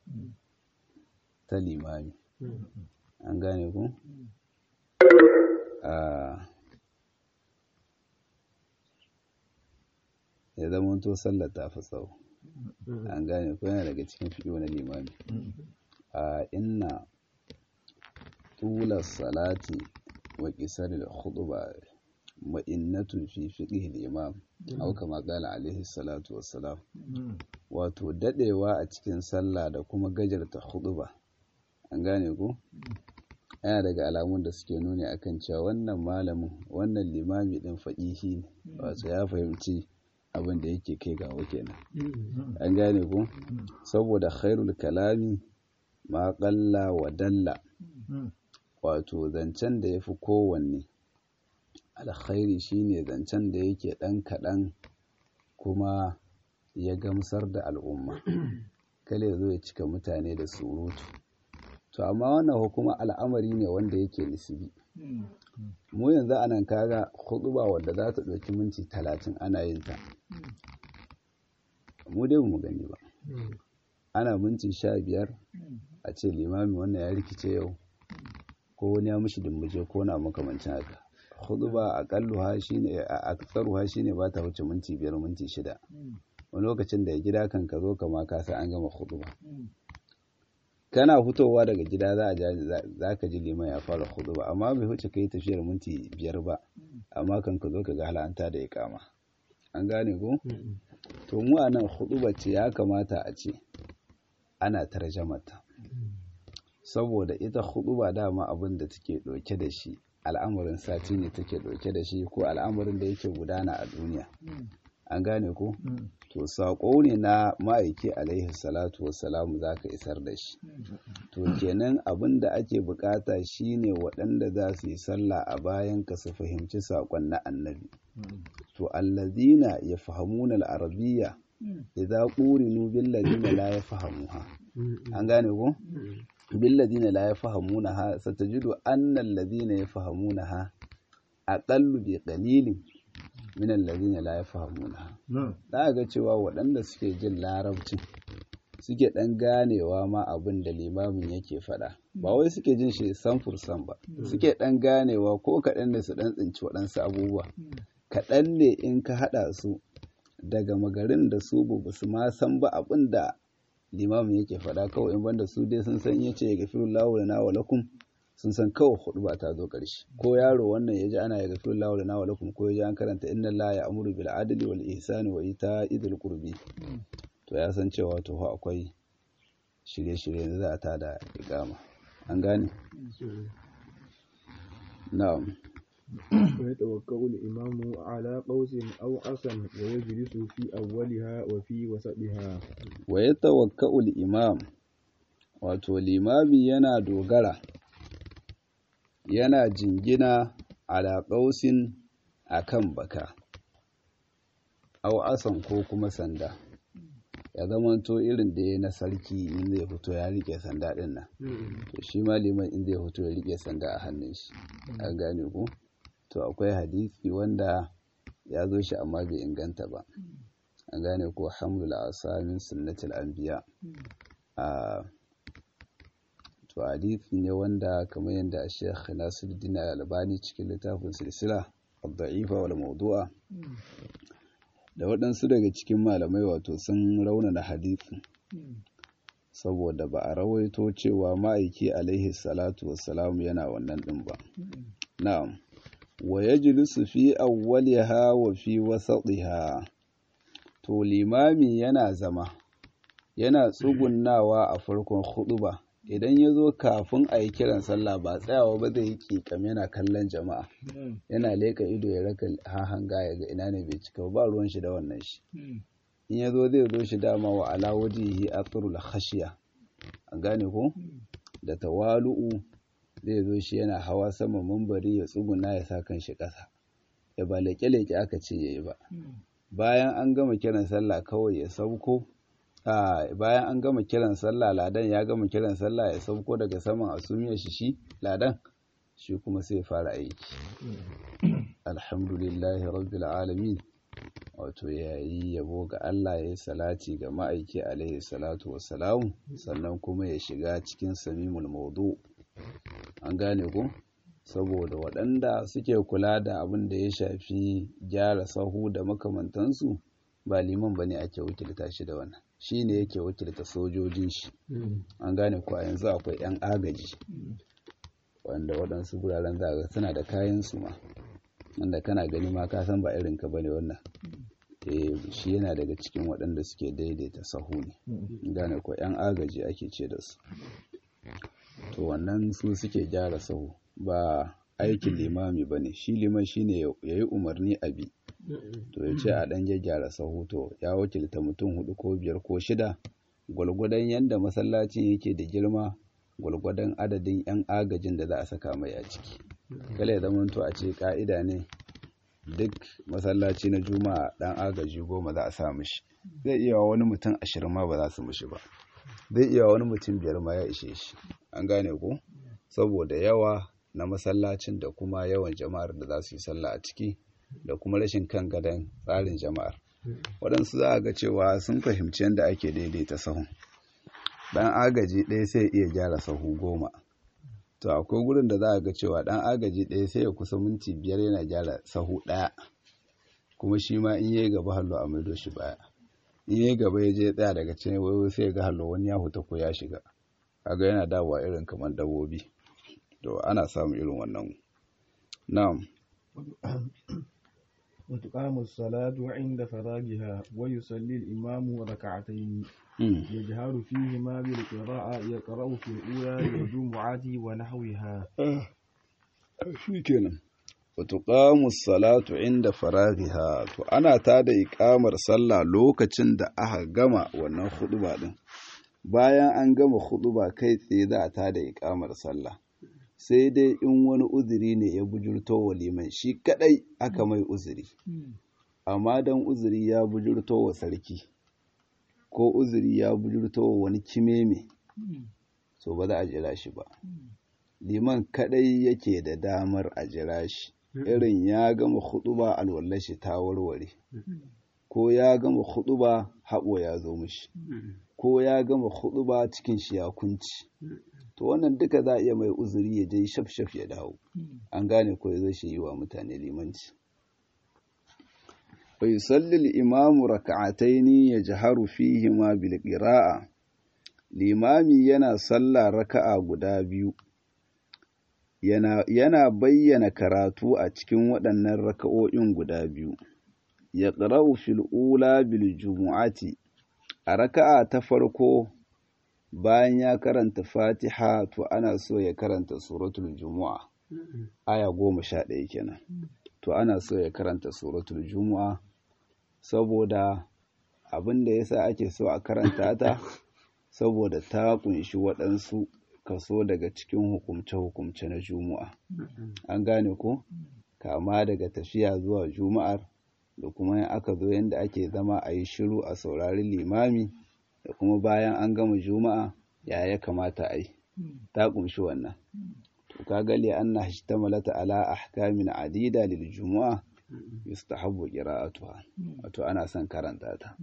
ta limami, an gane ku? Ya zamanto sallar ta fi tsawo, an gane ku? Yana daga cikin fiƙihu na limami. Inna tula salati wa qisaril khutba ma'innatun fi fiqhi al-imam aw kama qala alaihi salatu wassalam. Wato dadewa a cikin sallah da kuma gajarta khutba, an gane ko, yana daga alamun da suke nuni akan cewa wannan malamin, wannan limami din faqihi ne, wato ya fahimci abin da yake kai gawo kenan, an gane ko. Saboda khairul kalami ma qalla wa dalla, wato zancen da yafi kowanne alkhairi shine zancen da yake dan kaɗan kuma ya gamsar da al'umma, kale ya zo ya cika mutane da surutu. To amma wannan kuma al'amari ne wanda yake nisbi. Mu yanzu anan kaga khutba wadda za ta ɗauki minti 30 ana yin ta, mu dai mu gani ba. Ana minti 15 a ce limami wannan ya rikice yau, ko wani ya mishi dimbuje ko na makamancin haka. Khutba aqalluha shine aktsaruha shine ba ta wuce minti 5 minti 6. Wani lokacin da ya gida kan ka zo kama ka san an gama khutba. Kana fitowa daga gida za ka ji liman ya fara khutba, amma bai wuce kai tafiyar minti 5 ba, amma kan ka zo ka ga halanta da iqama, an gane ko. To mu anan khutba ce ya kamata a ce ana tarjamata, saboda ita khutba dama abin da take ɗauke da shi al'amarin sati ne take ɗauke da shi, ko al'amarin da yake gudana a duniya, an gane ko. To saƙo ne na ma'aiki alaihi salatu wassalamu za ka isar da shi. To kenan abin da ake bukata shine waɗanda za su yi sallah a bayan ka su fahimci saƙon na annabi. To allazina yafhamuna al-arabiyya idza qurinu bil ladina la yafhamuha, an gane ko. bil ladina la yafhamunaha satajidu anna alladhina yafhamunaha aqallu bi qalilin min alladhina la yafhamunaha. Za ga cewa waɗanda suke jin larabci suke ɗan ganewa ma abin da limamin yake faɗa, ba wai suke jin shi samfursan ba, suke ɗan ganewa ko kaɗan ne su ɗan tsinci waɗansu abubuwa kaɗan ne in ka haɗa su daga magarin da su ba su ma san ba abin da limamin yake faɗa, kawai in banda su dai sun san yace ya gafirullahu lana wa lakum, sun san kawai huɗuba ta zo ƙarshe. Ko yaro wannan ya ji ana ya gafirullahu lana wa lakum, ko ya ji an karanta inna allaha ya'muru bil adli wal ihsani wa ita'i dhil qurbi, to ya san cewa to fa akwai shirye-shirye da za a tada iqama, an gane. Na'am. ويتوكل الإمام على قوس أو عصا ويجلس في أولها وفي وسطها. ويتوكل الإمام wato limami yana dogara, yana jingina ala qausin akan baka, aw asan ko kuma sanda, ya zamanto irin da ya na sarki in zai fito ya rike sanda din nan, to shi ma liman in zai fito ya rike sanda a hannun shi, an gane ko. To akwai hadisi wanda ya zo shi amma bai inganta ba, an gane ko, hamlul asa min sunnatil anbiya. To hadisi ne wanda kamar yadda Sheikh Nasiruddin Albani cikin littafin silsila ad-da'ifa wal mawdu'a da waɗansu daga cikin malamai wato sun raunana hadisi, saboda ba a rawaito cewa ma'aiki alaihi salatu wassalamu yana wannan din ba. Na'am. Wa yajlisu fi awwaliha wa fi wasatiha. To limami yana zama, yana tsugunnawa a farkon khutba. Idan ya zo kafin a yi kiran sallah ba tsayawa ba zai yi ƙiƙam yana kallon jama'a, yana leƙa ido ya raka hahanga ya ga ina ne bai cika ba ruwan shi da wannan shi. In ya zo zai zo shi dama wa ala wajihi athurul khashiya, an gane ko, da tawalu'u zai zo shi yana hawa sama mambari ya tsuguna ya sa kan shi ƙasa, ya ba leƙe-leƙe aka ce ya yi ba. Bayan an gama kiran sallah kawai ya sauko, bayan an gama kiran sallah ladan ya gama kiran sallah ya sauko daga saman asumiyar shi ladan, shi kuma sai fara aiki. Alhamdulillahi rabbil alamin, wato yayi yabo ga Allah, yayi salati ga ma'aiki alaihi salatu wassalamu, sannan kuma ya shiga cikin samimul mawdu', an gane ko. Saboda waɗanda suke kula da abin da ya shafi gyara sahu da makamantansu, ba liman bane ake wakilta shi da wannan, shi ne yake wakilta sojojin shi, an gane ko. A yanzu akwai 'yan agaji wanda waɗansu guraren za ga suna da kayan su ma, wanda kana gani ma ka san ba irin ka bane wannan. Shi yana daga cikin waɗanda suke daidaita sahu ne, gane ko 'yan agaji ake ce da su. To wannan su suke gyara sahu, ba aikin limami ba ne. Shi liman shi ne ya yi umarni a bi, to ya ce a ɗan gyara sahu, to ya wakilta mutum 4 ko 5 ko 6 gwalgwadon yadda masallacin yake da girma, gwalgwadon adadin 'yan agajin da za a saka mai a ciki. Kala ya zama to a ce ka'ida ne duk masallaci na juma'a ɗan agaji 10 za a sa mishi. Zai iya wani mutum 20 ma ba za su mishi ba, zai iya wani mutum 5 ma ya ishe shi, an gane ko, saboda yawa na masallacin da kuma yawan jama'ar da za su yi sallah a ciki, da kuma rashin kan gadon tsarin jama'ar. Waɗansu za a ga cewa sun fahimci yadda ake daidaita sahun, ɗan agaji ɗaya sai iya gyara sahu 10. To akwai gurin da za a ga cewa ɗan agaji ɗaya sai ya kusa minti 5 yana gyara sahu ɗaya, kuma shi ma in yayi gaba hallo a maido shi baya, in yayi gaba ya je tsaya daga can wai sai ya ga hallo wani ya huta ko ya shiga, kaga yana dawowa irin kamar dabbobi. To ana samun irin wannan. Na'am. وتقام الصلاة عند فراغها ويصلي الإمام ركعتين يجهر فيهما بالقراءة يقرأ في الأولى والجمعة ونحوها. shikenan. وتقام الصلاة عند فراغها, to ana tada iqamar sallah lokacin da aka gama wannan khutba din. Bayan an gama khutba kai tsaye za a tada iqamar sallah. Sai dai in wani uzuri ne ya bujurto wa liman, shi kadai aka mai uzuri. Amma dan uzuri ya bujurto wa sarki ko uzuri ya bujurto wa wani kimeme, so ba za a jira shi ba. Liman kadai yake da damar a jira shi, irin ya gama khutba alwallar shi ta warware, ko ya gama khutba haɓo ya zo mishi, ko ya gama khutba cikin shi ya kunci. To wannan duka za a iya mai uzuri ya je shaf ya dawo, an gane ko ya zo shi yi wa mutane limanci. Wa yusalli al-imamu raka'ataini yajharu fihima bil qira'a, limami yana sallah raka'a guda biyu, yana bayyana karatu a cikin waɗannan raka'o'in guda biyu. Yaqra'u fil ula bil jumu'ati, a raka'a ta farko bayan ya karanta Fatiha to ana so ya karanta suratul Jumu'a, aya 11 kenan. To ana so ya karanta suratul Jumu'a, saboda abin da yasa ake so a karanta ta, saboda ta kunshi waɗansu kaso daga cikin hukumce-hukumce na Jumu'a. An gane ko? Kama daga tafiya zuwa Juma'ar, da kuma in aka zo yanda ake zama a yi shiru a saurari limami, da kuma bayan an gama Juma'a ya kamata a yi, ta kunshi wannan. To kaga li anna ishtamalat ala ahkamin adida lil jumu'a yustahabbu qira'atuha, wato ana son karanta ta.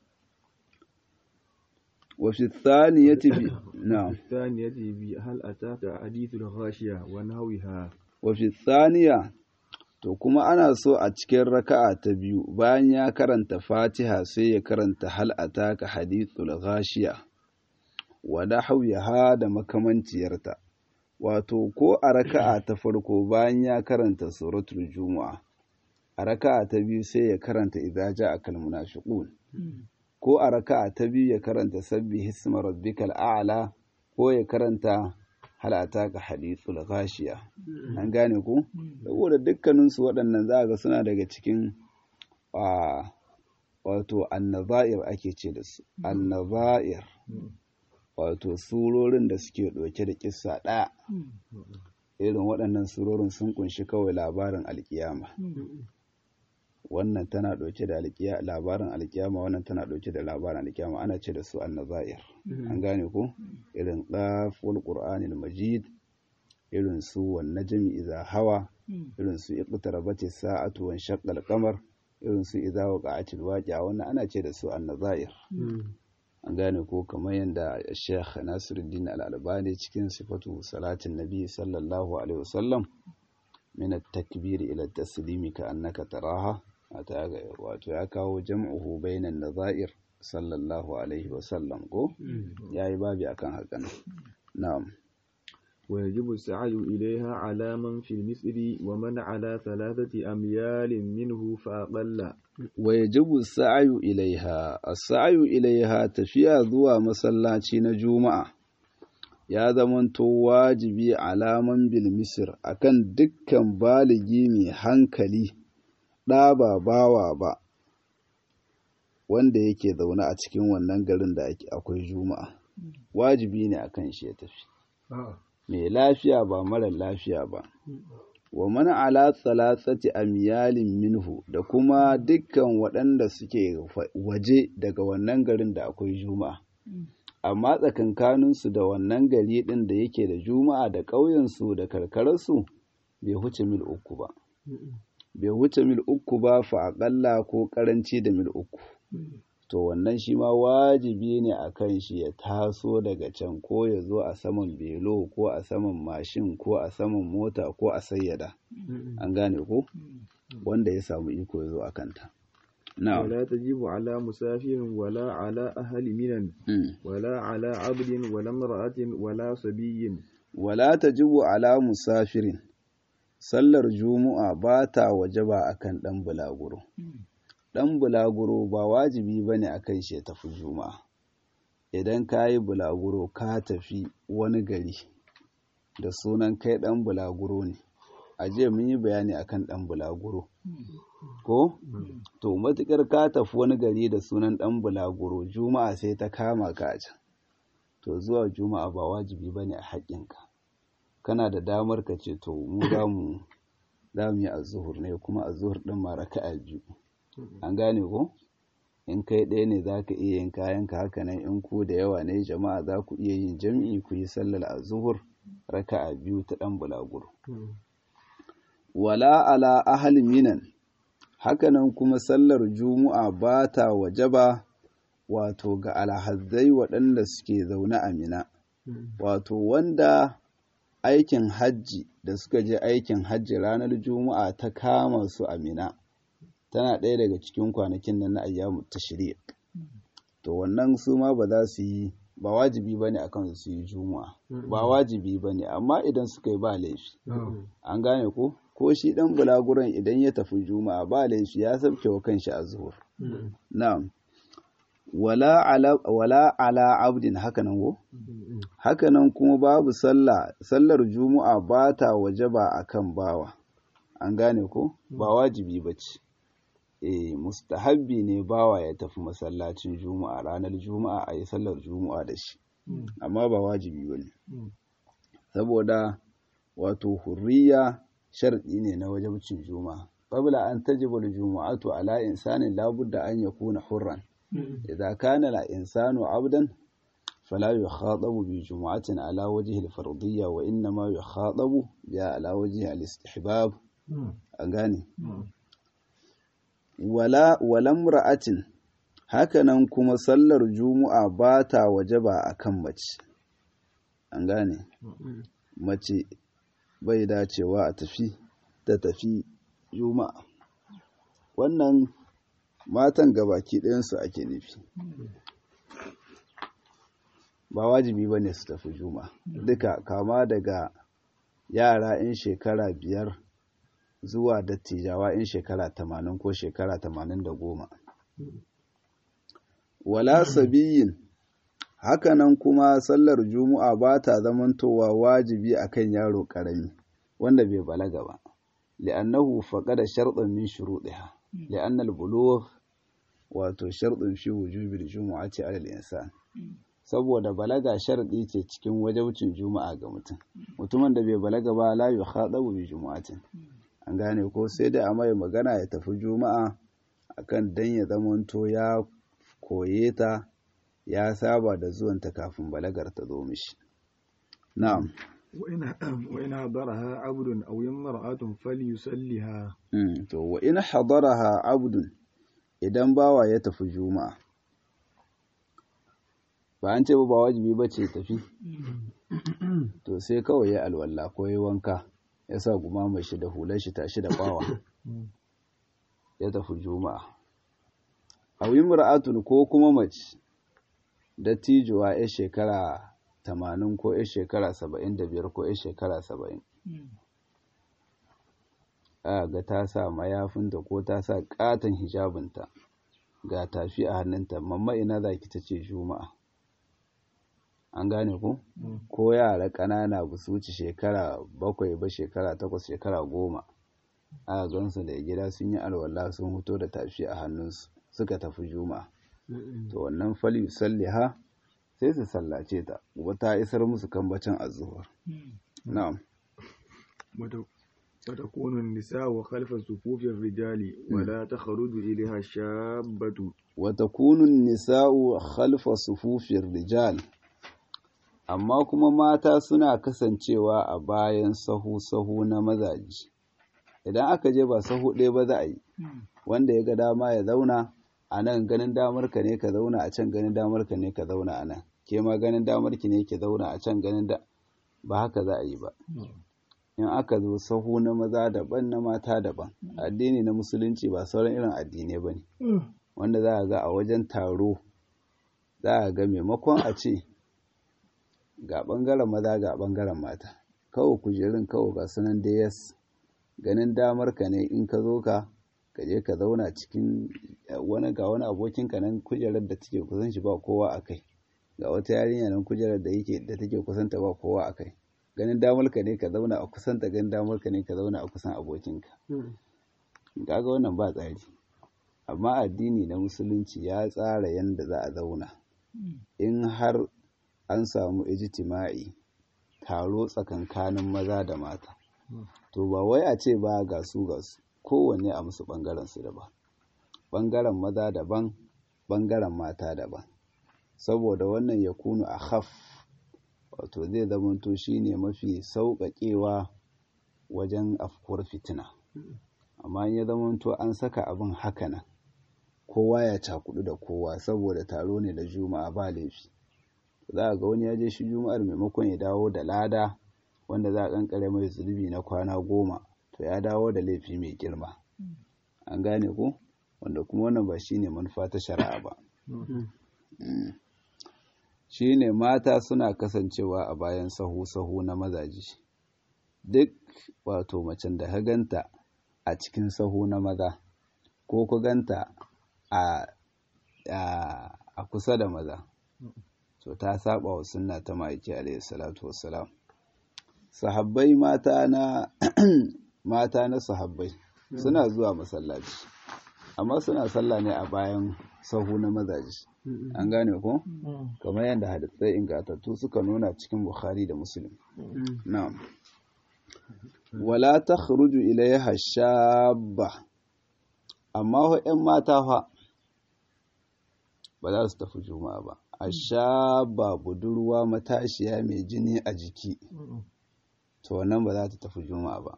wa fi thaniyati bi na'am الثانية هل أتاك حديث الغاشية ونحوها. wa fi thaniya, to kuma ana so a cikin raka'a ta biyu bayan ya karanta Fatiha sai ya karanta hal ataka hadithul ghashiya wa nahwiha da makamanciyarta. Wato ko a raka'a ta farko bayan ya karanta suratul Jumu'a, a raka'a ta biyu sai ya karanta idza ja'akal munafiqun, ko a raka'a ta biyu ya karanta sabbih isma rabbikal a'la, ko ya karanta hal ataka hadithul ghashiya. An gane ku? Saboda dukkaninsu waɗannan za ga suna daga cikin wato annazair ake ce da su, annazair, wato surorin da suke ɗauke da kissa ɗaya. Irin waɗannan surorin sun kunshi kawai labarin alkiyama. Wannan tana ɗauke da labarin alkiyama, wannan tana ɗauke da labarin alkiyama, ana ce da su annazair. An gane ku? Irin qaf wal qur'anil majid, irin su wan najmi idha hawa, irin su iqtarabatis sa'atu wan shaqqal qamar, irin su idha waqa'atil waqi'a, wannan ana ce da su annazair. An gane ko, kamar yadda Sheikh Nasiruddin Al-Albani cikin sifatu salatin Nabi sallallahu alaihi wasallam, min at-takbir ila at-taslim ka annaka taraha, wato ya kawo jam'uhu bainan nazair sallallahu alaihi wasallam ko yayi babi akan hakan. Na'am. ويجب السعي إليها على من في المصر ومن على 3 أميال منه فأقل. ويجب السعي إليها السعي إليها tafiya zuwa masallaci na juma'a ya zamanto wajibi alaman bil misir akan dukkan baligi mai hankali ɗa ba bawa ba wanda yake zaune a cikin wannan garin da akwai juma'a wajibi ne akan shi ya tafi mai lafiya ba mara lafiya ba wa mana ala salasati amyalin minhu da kuma dukkan waɗanda suke waje daga wannan garin da akwai juma'a amma tsakankaninsu da wannan gari ɗin da yake da juma'a da ƙauyensu da karkararsu bai huce mil 3 ba bai huce mil 3 ba fa aƙalla ko ƙaranci da mil 3 to wannan shi ma wajibi ne a kan shi ya taso daga can ko ya zo a saman belo ko a saman mashin ko a saman mota ko a sayyada an gane ko wanda ya samu iko ya zo a kanta ولا تجب على مسافر ولا على أهل منن ولا على عبد ولا امرأة ولا صبي ولا تجب على مسافر sallar juma'a ba ta wajaba akan ɗan bulaguro ɗan bulaguro ba wajibi ba ne a kan shi ya tafi juma'a idan ka yi bulaguro ka tafi wani gari da sunan kai ɗan bulaguro ne a jiya mun yi bayani akan ɗan bulaguro ko to matuƙar ka tafi wani gari da sunan ɗan bulaguro juma'a sai ta kama ka a can to zuwa juma'a ba wajibi ba ne a haƙƙinka kana da damar ka ce to mu za mu yi azuhur ne kuma azuhur ɗin ma raka'a 2 an gane ko in kai ɗaya ne za ka iya yin kayanka haka nan in ku da yawa ne jama'a za ku iya yin jam'i ku yi sallar azuhur raka'a 2 ta ɗan bulaguro wala ala ahli minan hakanan kuma sallar juma'a ba ta wajaba wato ga alhazzai waɗanda suke zaune a mina wato wanda aikin hajji da suka je aikin hajji ranar juma'a ta kama su a mina tana ɗaya daga cikin kwanakin nan na ayyamu tashriq to wannan su ma ba za su yi ba wajibi bane akan su yi juma'a ba wajibi bane amma idan suka yi ba laifi an gane ko shi dan bulaguran idan ya tafi juma'a ba laifi ya sabke wa kanshi azhur na'am wala ala abdin hakanan go hakanan kuma babu sallar juma'a ba ta wajaba akan bawa an gane ko ba wajibi bace mustahabbi ne bawa ya tafi masallacin juma'a ranar juma'a a yi sallar juma'a da shi amma ba wajibi bane saboda wato hurriya sharɗi ne na wajibcin juma'a qabla an tajibu al-juma'atu ala insanin la budda an yakuna hurran idza kana al-insanu 'abdan fala yukhatabu bi jumu'atin ala wajhi al-fardiyya wa inma yukhatabu bi ala wajhi al-istihbab an gane wala imra'atin hakanan kuma sallar juma'a ba ta wajaba akan mace an gane mace bai dacewa a tafi juma'a wannan matan gabaki ɗayansu ake nufi ba wajibi ba ne su tafi juma'a duka kama daga yara in shekara 5 zuwa dattijawa in shekara 80 ko shekara 80 wala sabiyin hakanan kuma sallar juma'a ba ta zamantowa wajibi akan yaro karami wanda bai balaga ba li'annahu faqada shartan min shurutiha li'anna al-bulugh wato shartun fi wujubil jumu'ati 'ala al-insan saboda balaga sharadi ce cikin wajibcin juma'a ga mutumin da bai balaga ba la yukhadabu bi jumu'atin an gane ko sai dai a mai magana ya tafi juma'a akan dan ya zamanto ya koye ta ya saba da zuwanta kafin balagar ta zo mishi na'am wa ina hadaraha abdun aw imra'atun falyusalliha to wa ina hadaraha abdun idan bawa ya tafi juma'a ba an ce ba wajibi bace tafi to sai kawai ya alwala ko ya wanka ya sa gumama shi da hular shi tashi da bawa ya tafi juma'a aw imra'atun ko kuma mace dattijuwa ya shekara 80 ko 'yar shekara 75 ko 'yar shekara 70 a ga ta sa mayafinta ko ta sa katon hijabinta ga tafi a hannunta, mamma ina za ki ta ce juma'a. An gane ku? Ko yara ƙanana ba su wuce shekara 7 ba, shekara 8, shekara 10 a gansu da gida sun yi alwala sun huto da tafi a hannunsu suka tafi juma'a. To wannan fali salliha sai su sallace ta, wata isar musu kambacin azzuhur. Na'am. وتكون النساء خلف صفوف الرجال ولا تخرج إليها الشابة. وتكون النساء خلف صفوف الرجال. Amma kuma mata suna kasancewa a bayan sahu-sahu na mazaji. Idan aka je ba sahu ɗaya ba za a yi, wanda ya ga dama ya zauna a nan, ganin damarka ne ka zauna a can, ganin damarka ne ka zauna a nan, ke ma ganin damarki ne ki zauna a can, ba haka za a yi ba. In aka zo sahu na maza daban na mata daban, addini na musulunci ba sauran irin addinai ba ne, wanda za a ga a wajen taro za a ga maimakon a ce ga ɓangaren maza ga ɓangaren mata, kawai kujerun kawai ga sunan da yas, ganin damar ka ne in ka zo ka je ka zauna cikin wani abokinka nan kujerar da take kusan shi ba kowa a kai, ga wata yarinya nan kujerar da take kusanta ba kowa a kai, ganin damar ka ne ka zauna a kusanta, ganin damar ka ne ka zauna a kusan abokinka. Kaga wannan ba tsari, amma addini na musulunci ya tsara yanda za a zauna. In har an samu ijtima'i, taro tsakankanin maza da mata, to ba wai a ce ba ga su kowanne a musu ɓangaren su daban, ɓangaren maza daban, ɓangaren mata daban, saboda wannan ya kunu a khaf, wato zai zamanto shine mafi sauƙaƙewa wajen afkuwar fitina. Amma in ya zamanto an saka abin haka nan, kowa ya cakudu da kowa saboda taro ne da juma'a, ba laifi. Za a ga wani ya je shi juma'ar maimakon ya dawo da lada wanda za a kankare mai zunubi na kwana 10, to ya dawo da laifi mai girma. An gane ku? Wanda kuma wannan ba shine manufa ta shari'a ba. Shine mata suna kasancewa a bayan sahu-sahu na mazaji. Duk wato macen da ka ganta a cikin sahu na maza, ko ka ganta a kusa da maza, to ta saba wa sunna ta ma'aiki alayhi salatu wassalam. Sahabbai mata na sahabbai suna zuwa masallaci, amma suna sallah ne a bayan sahu na mazaji. An gane ko? Kamar yadda hadisai ingantattu suka nuna cikin Bukhari da Muslim. Na'am. Wala takhruju ilayha shabba. Amma 'yan mata fa ba za su tafi juma'a ba. Ashaba budurwa matashiya mai jini a jiki, to wannan ba za ta tafi juma'a ba.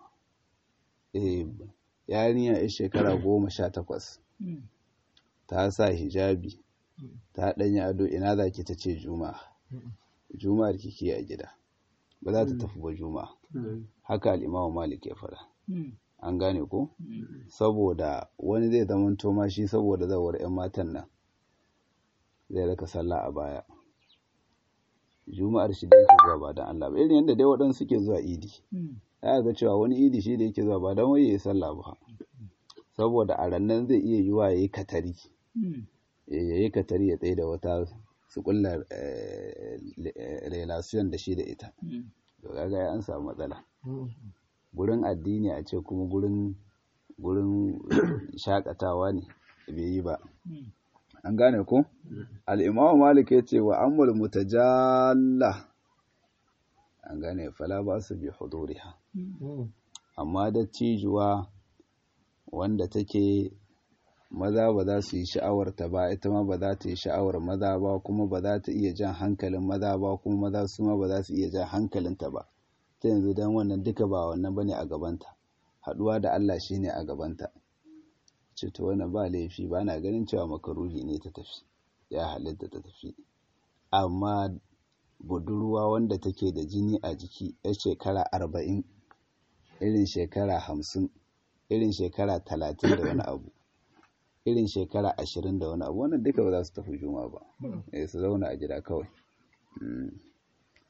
Yarinya ya shekara 18 ta sa hijabi, ta ɗanyi ado, ina za ki ta ce juma'a? Juma'ar kike a gida, ba za ta tafi ba juma'a. Haka al'imamu Malik ya fara. An gane ko? Saboda wani zai zamanto ma shi saboda zawar 'yan matan nan zai raka sallah a baya, juma'ar shi da yake zuwa ba don Allah ba, irin yadda dai waɗansu suke zuwa idi. Ya ga cewa wani idi shi da yake zuwa ba don waye ya sallah ba, saboda a rannan zai iya yiwa ya yi katari, ya tsaye da wata su kulla relation da shi da ita, to kaga ya an samu matsala. Gurin addini a ce kuma gurin shakatawa ne, bai yi ba. An gane ko? Al'imamu Malik ya ce wa amul mutajalla, an gane, fala ba su bi huduriha. Amma dattijuwa wanda take maza ba za su yi sha'awarta ba, ita ma ba za ta yi sha'awar maza ba, kuma ba za ta iya jan hankalin maza ba, kuma maza su ma ba za su iya jan hankalinta ba. Ta yanzu don wannan duka ba wannan bane a gabanta, haɗuwa da Allah shine a gabanta. Ce to wannan ba laifi, ba na ganin cewa makaruhi ne ta tafi, ya halitta ta tafi. Amma budurwa wanda take da jini a jiki, yar shekara 40, irin shekara 50, irin shekara 30 da wani abu, irin shekara 20 da wani abu, wannan duka ba za su tafi juma'a ba, su zauna a gida kawai.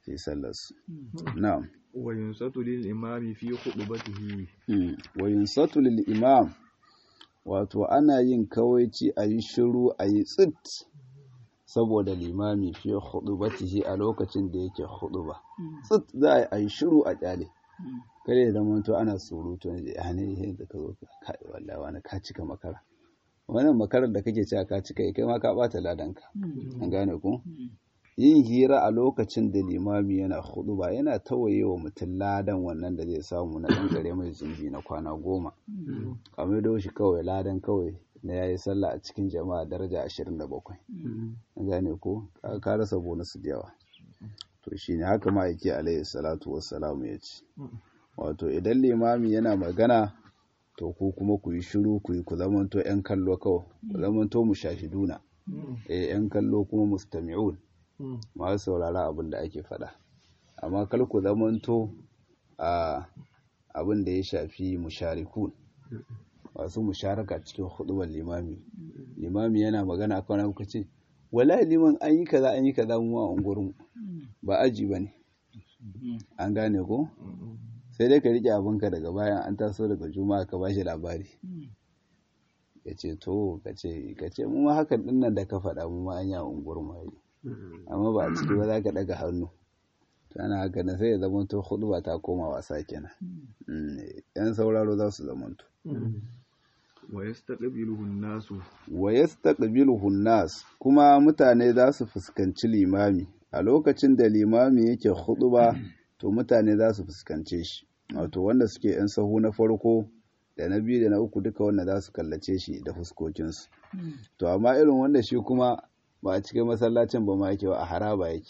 fi sallarsu. Na'am. wa yunsatu lil imami fi khutbatihi Wa yunsatu lil imam, wato ana yin kawaici a yi shiru a yi tsit saboda limami fi khutbatihi a lokacin da yake khutba. Tsit za a yi shiru a kyale. Kada ya zama to ana surutu ne da ne da ka zo ka wallahi wani ka cika makara. Wannan makarar da kake cewa ka cika kai ma ka bata ladanka. An gane ku? Yin hira a lokacin da limami yana khutba yana tawaye wa mutum ladan wannan da zai samu na ɗan gare mai zunubi na kwana 10. Kamar da shi kawai ladan kawai na yayi sallah a cikin jama'a daraja 27. An gane ko ka rasa bonus da yawa. To shine haka ma yake alayhi salatu wassalamu ya ce. Wato idan limami yana magana to ku kuma ku yi shiru ku zamanto ƴan kallo kawai, ku zamanto mushahiduna. Ƴan kallo kuma mustami'un. Masu saurara abin da ake faɗa, amma kar ku zamanto abin da ya shafi musharikun, masu musharaka cikin hudubar limami yana magana akan wani ce wallahi liman an yi kaza mu a unguwarmu, ba aji ba ne. An gane ko sai dai ka riƙe abinka daga bayan an taso daga juma'a ka bashi labari ya ce to ka ce mu ma hakan dinnan da ka faɗa mu ma an yi a unguwarmu amma ba a ciki ba za ka daga hannu tana haka na sai ya zamanto huduba ta koma wasa kenan. Yan sauraro za su zamanto wa yastaqbiluhu an-nas, kuma mutane za su fuskanci limami a lokacin da limami yake huduba, to mutane za su fuskance shi, wato wanda suke yan sahu na farko da na biyu da na uku duka wanda za su kallace shi da fuskokinsu. To amma irin wanda shi kuma ba a cikin masallacin ba ma yake, a haraba yake.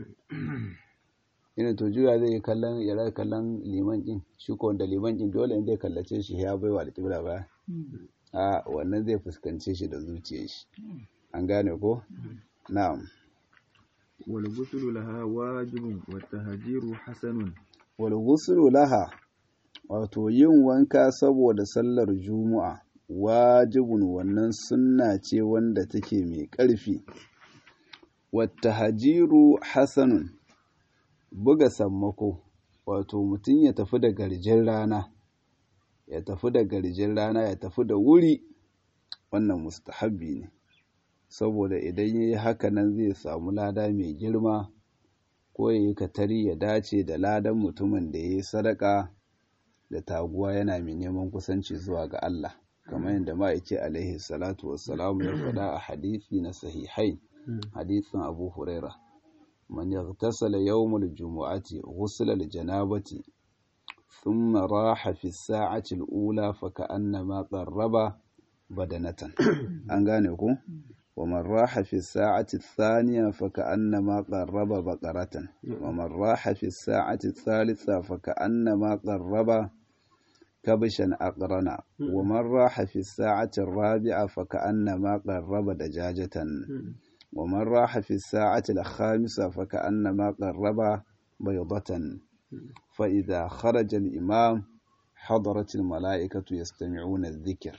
Ina to juya zai yi kallon ya kallon liman din, shi ko wanda liman din dole in zai kallace shi ya baiwa alƙibla ba. Wannan zai fuskance shi da zuciyar shi. An gane ko? Na'am. wal ghuslu laha wajibun wa tahjiru hasanun. Wal ghuslu laha, wato yin wanka saboda sallar juma'a wajibun, wannan sunna ce wanda take mai ƙarfi. Wata hajiru hasanun, buga sammako, wato mutum ya tafi da garjin rana, ya tafi da wuri, wannan mustahabbi ne, saboda idan ya yi haka nan zai samu lada mai girma, ko ya yi katari ya dace da ladan mutumin da ya yi sadaka da taguwa yana mai neman kusanci zuwa ga Allah. Kamar yadda ma'aiki alaihi salatu wassalamu ya faɗa a hadisi na sahihai, hadisin Abu Huraira, man yaghtasala yawmul jumu'ati ghusla al-janabati thumma raha fi as-sa'ati al-ula fa ka'annama qarraba badanatan. An gane ku? wa man raha fi as-sa'ati ath-thaniya fa ka'annama qarraba baqaratan, wa man raha fi as-sa'ati ath-thalitha fa ka'annama qarraba كبشا أقرنا، ومن راح في الساعة الرابعة فكأنما قرب دجاجة، ومن راح في الساعة الخامسة فكأنما قرب بيضة. فإذا خرج الإمام حضرت الملائكة يستمعون الذكر.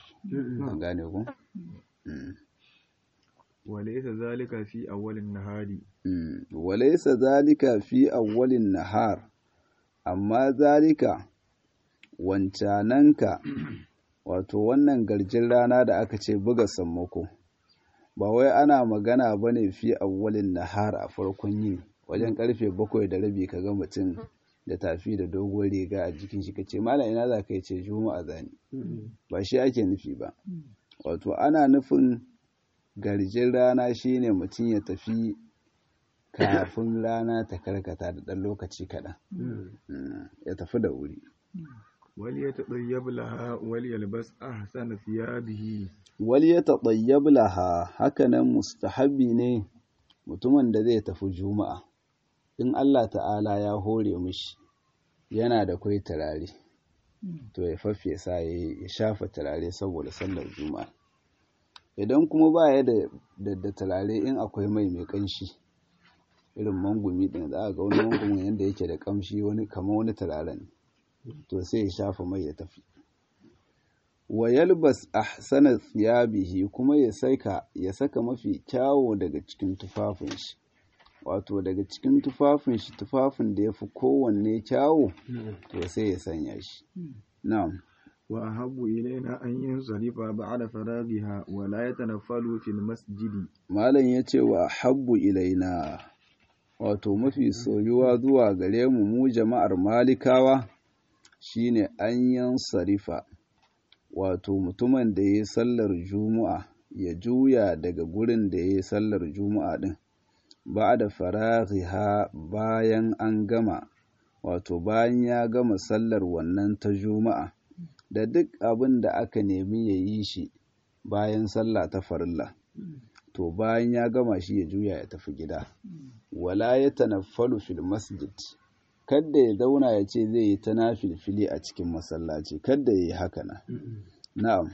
وليس ذلك في أول النهار. وليس ذلك في أول النهار، أما ذلك wancananka, wato wannan garjin rana da aka ce buga sammako, ba wai ana magana ba ne fi awwalin nahar a farkon yini, wajen karfe 7:30 ka ga mutum da tafi da dogon riga a jikin shi kace malam ina za ka yi, ce juma'a zani, ba shi ake nufi ba. Wato ana nufin garjin rana shine mutum ya tafi kafin rana ta karkata da ɗan lokaci kaɗan, ya tafi da wuri. وليتطيب لها وليلبس أحسن ثيابه. وليتطيب لها، hakanan mustahabbi ne mutumin da zai tafi juma'a, in Allah ta'ala ya hore mishi yana da kai turare, to ya faffesa ya shafa turare saboda sallar juma'a. Idan kuma ba ya da turare, in akwai mai kanshi irin mangumi din, za a ga wani mangumin yadda yake da kamshi, wani kamar wani turaren, to sai ya shafa mai ya tafi. Wa yalbas ahsana thiyabihi, kuma ya saka mafi kyawo daga cikin tufafin shi, wato daga cikin tufafin shi tufafin da ya fi kowanne kyawu to sai ya sanya shi na'am وأحب إلينا أن ينصرف بعد فراغها ولا يتنفل في المسجد malam yace wa habbu ilaina wato mafi soyuwa zuwa gare mu jama'ar malikawa shine an yansarifa wato mutumin da yayi sallar juma'a ya juya daga gurin da yayi sallar juma'a din ba'da faraghiha bayan an gama wato bayan ya gama sallar wannan ta juma'a da duk abin da aka nemi ya yi shi bayan sallah ta farilla to bayan ya gama shi ya juya ya tafi gida wala ya tanaffalu fil masjid kadda ya zauna ya ce zai yi ta nafilfili a cikin masallaci kadda ya yi haka na na'am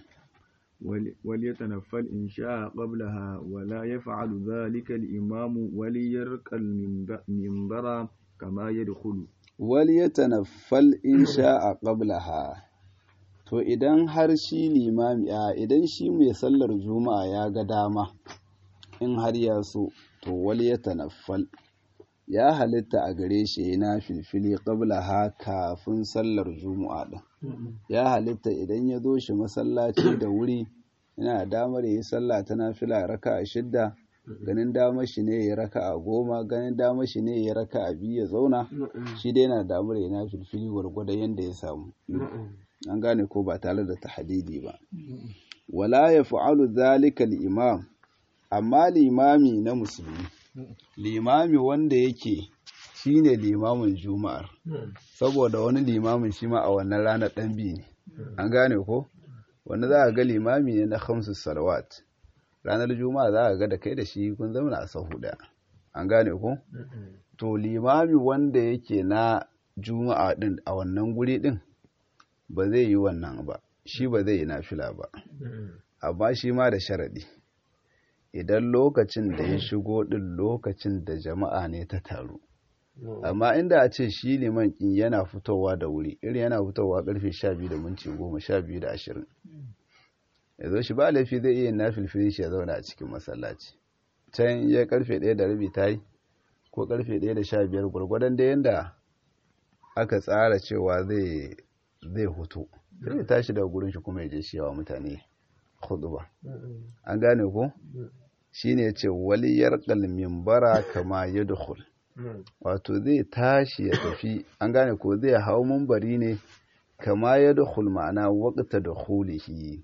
وليتنفل إن شاء قبلها ولا يفعل ذلك الإمام وليرقى المنبر كما يدخل وليتنفل إن شاء قبلها to idan har shi limami idan shi mai sallar juma'a ya ga dama in har ya so to wal ya tanaffal ya halitta a gare shi yana filfili qablaha kafin sallar juma'a din ya halitta idan ya zo shi masallaci da wuri yana damar yi sallah ta nafila raka'a 6 ganin damar shi ne ya raka'a 10 ganin damar shi ne ya raka'a 2 ya zauna shi dai yana damar yana filfili gwargwadon yanda ya samu an gane ko ba tare da tahdidi ba wala yaf'alu dhalika al-imam amma limami na musulmi limami wanda yake shine limamin juma'ar saboda wani limamin shi ma a wannan ranar dan bi ne an gane ko wanda za a ga limami ne na 5 salawat ranar juma'a za a ga da kai da shi kun zauna a sahu daya an gane ko to limami wanda yake na juma'a din a wannan guri din ba zai yi wannan ba shi ba zai yi nafila ba amma shi ma da sharadi idan lokacin da ya shigo din lokacin da jama'a ne ta taru amma inda a ce shi liman kin yana fitowa da wuri irin yana fitowa karfe 12 da minti 10 12 da 20 yazo shi ba laifi zai iya nafilfilin shi ya zauna a cikin masallaci can ya karfe 1 da rabi tayi ko karfe 1 da 15 gurgurdan da yanda aka tsara cewa zai hutu sai ya tashi daga gurin shi kuma ya je shi yawa mutane khutba an gane ko shine yace waliyar minbara kama yadkhul wato zai tashi ya tafi an gane ko zai hawo minbari ne kama yadkhul ma'ana waqta dukhulihi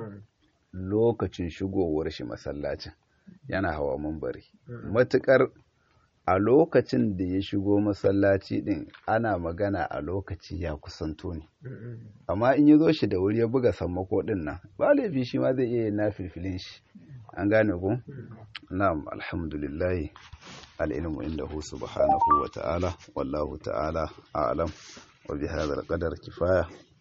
lokacin shigowar shi masallacin yana hawa minbari matukar a lokacin da ya shigo masallaci din ana magana a lokaci ya kusanto ne amma in ya zo shi da wuri ya buga sammako din nan ba laifi shi ma zai iya yin nafilfilin shi an gane ku na'am alhamdulillah al-ilmu indahu subhanahu wa ta'ala wallahu ta'ala a'lam wa bi hadha al-qadar kifaya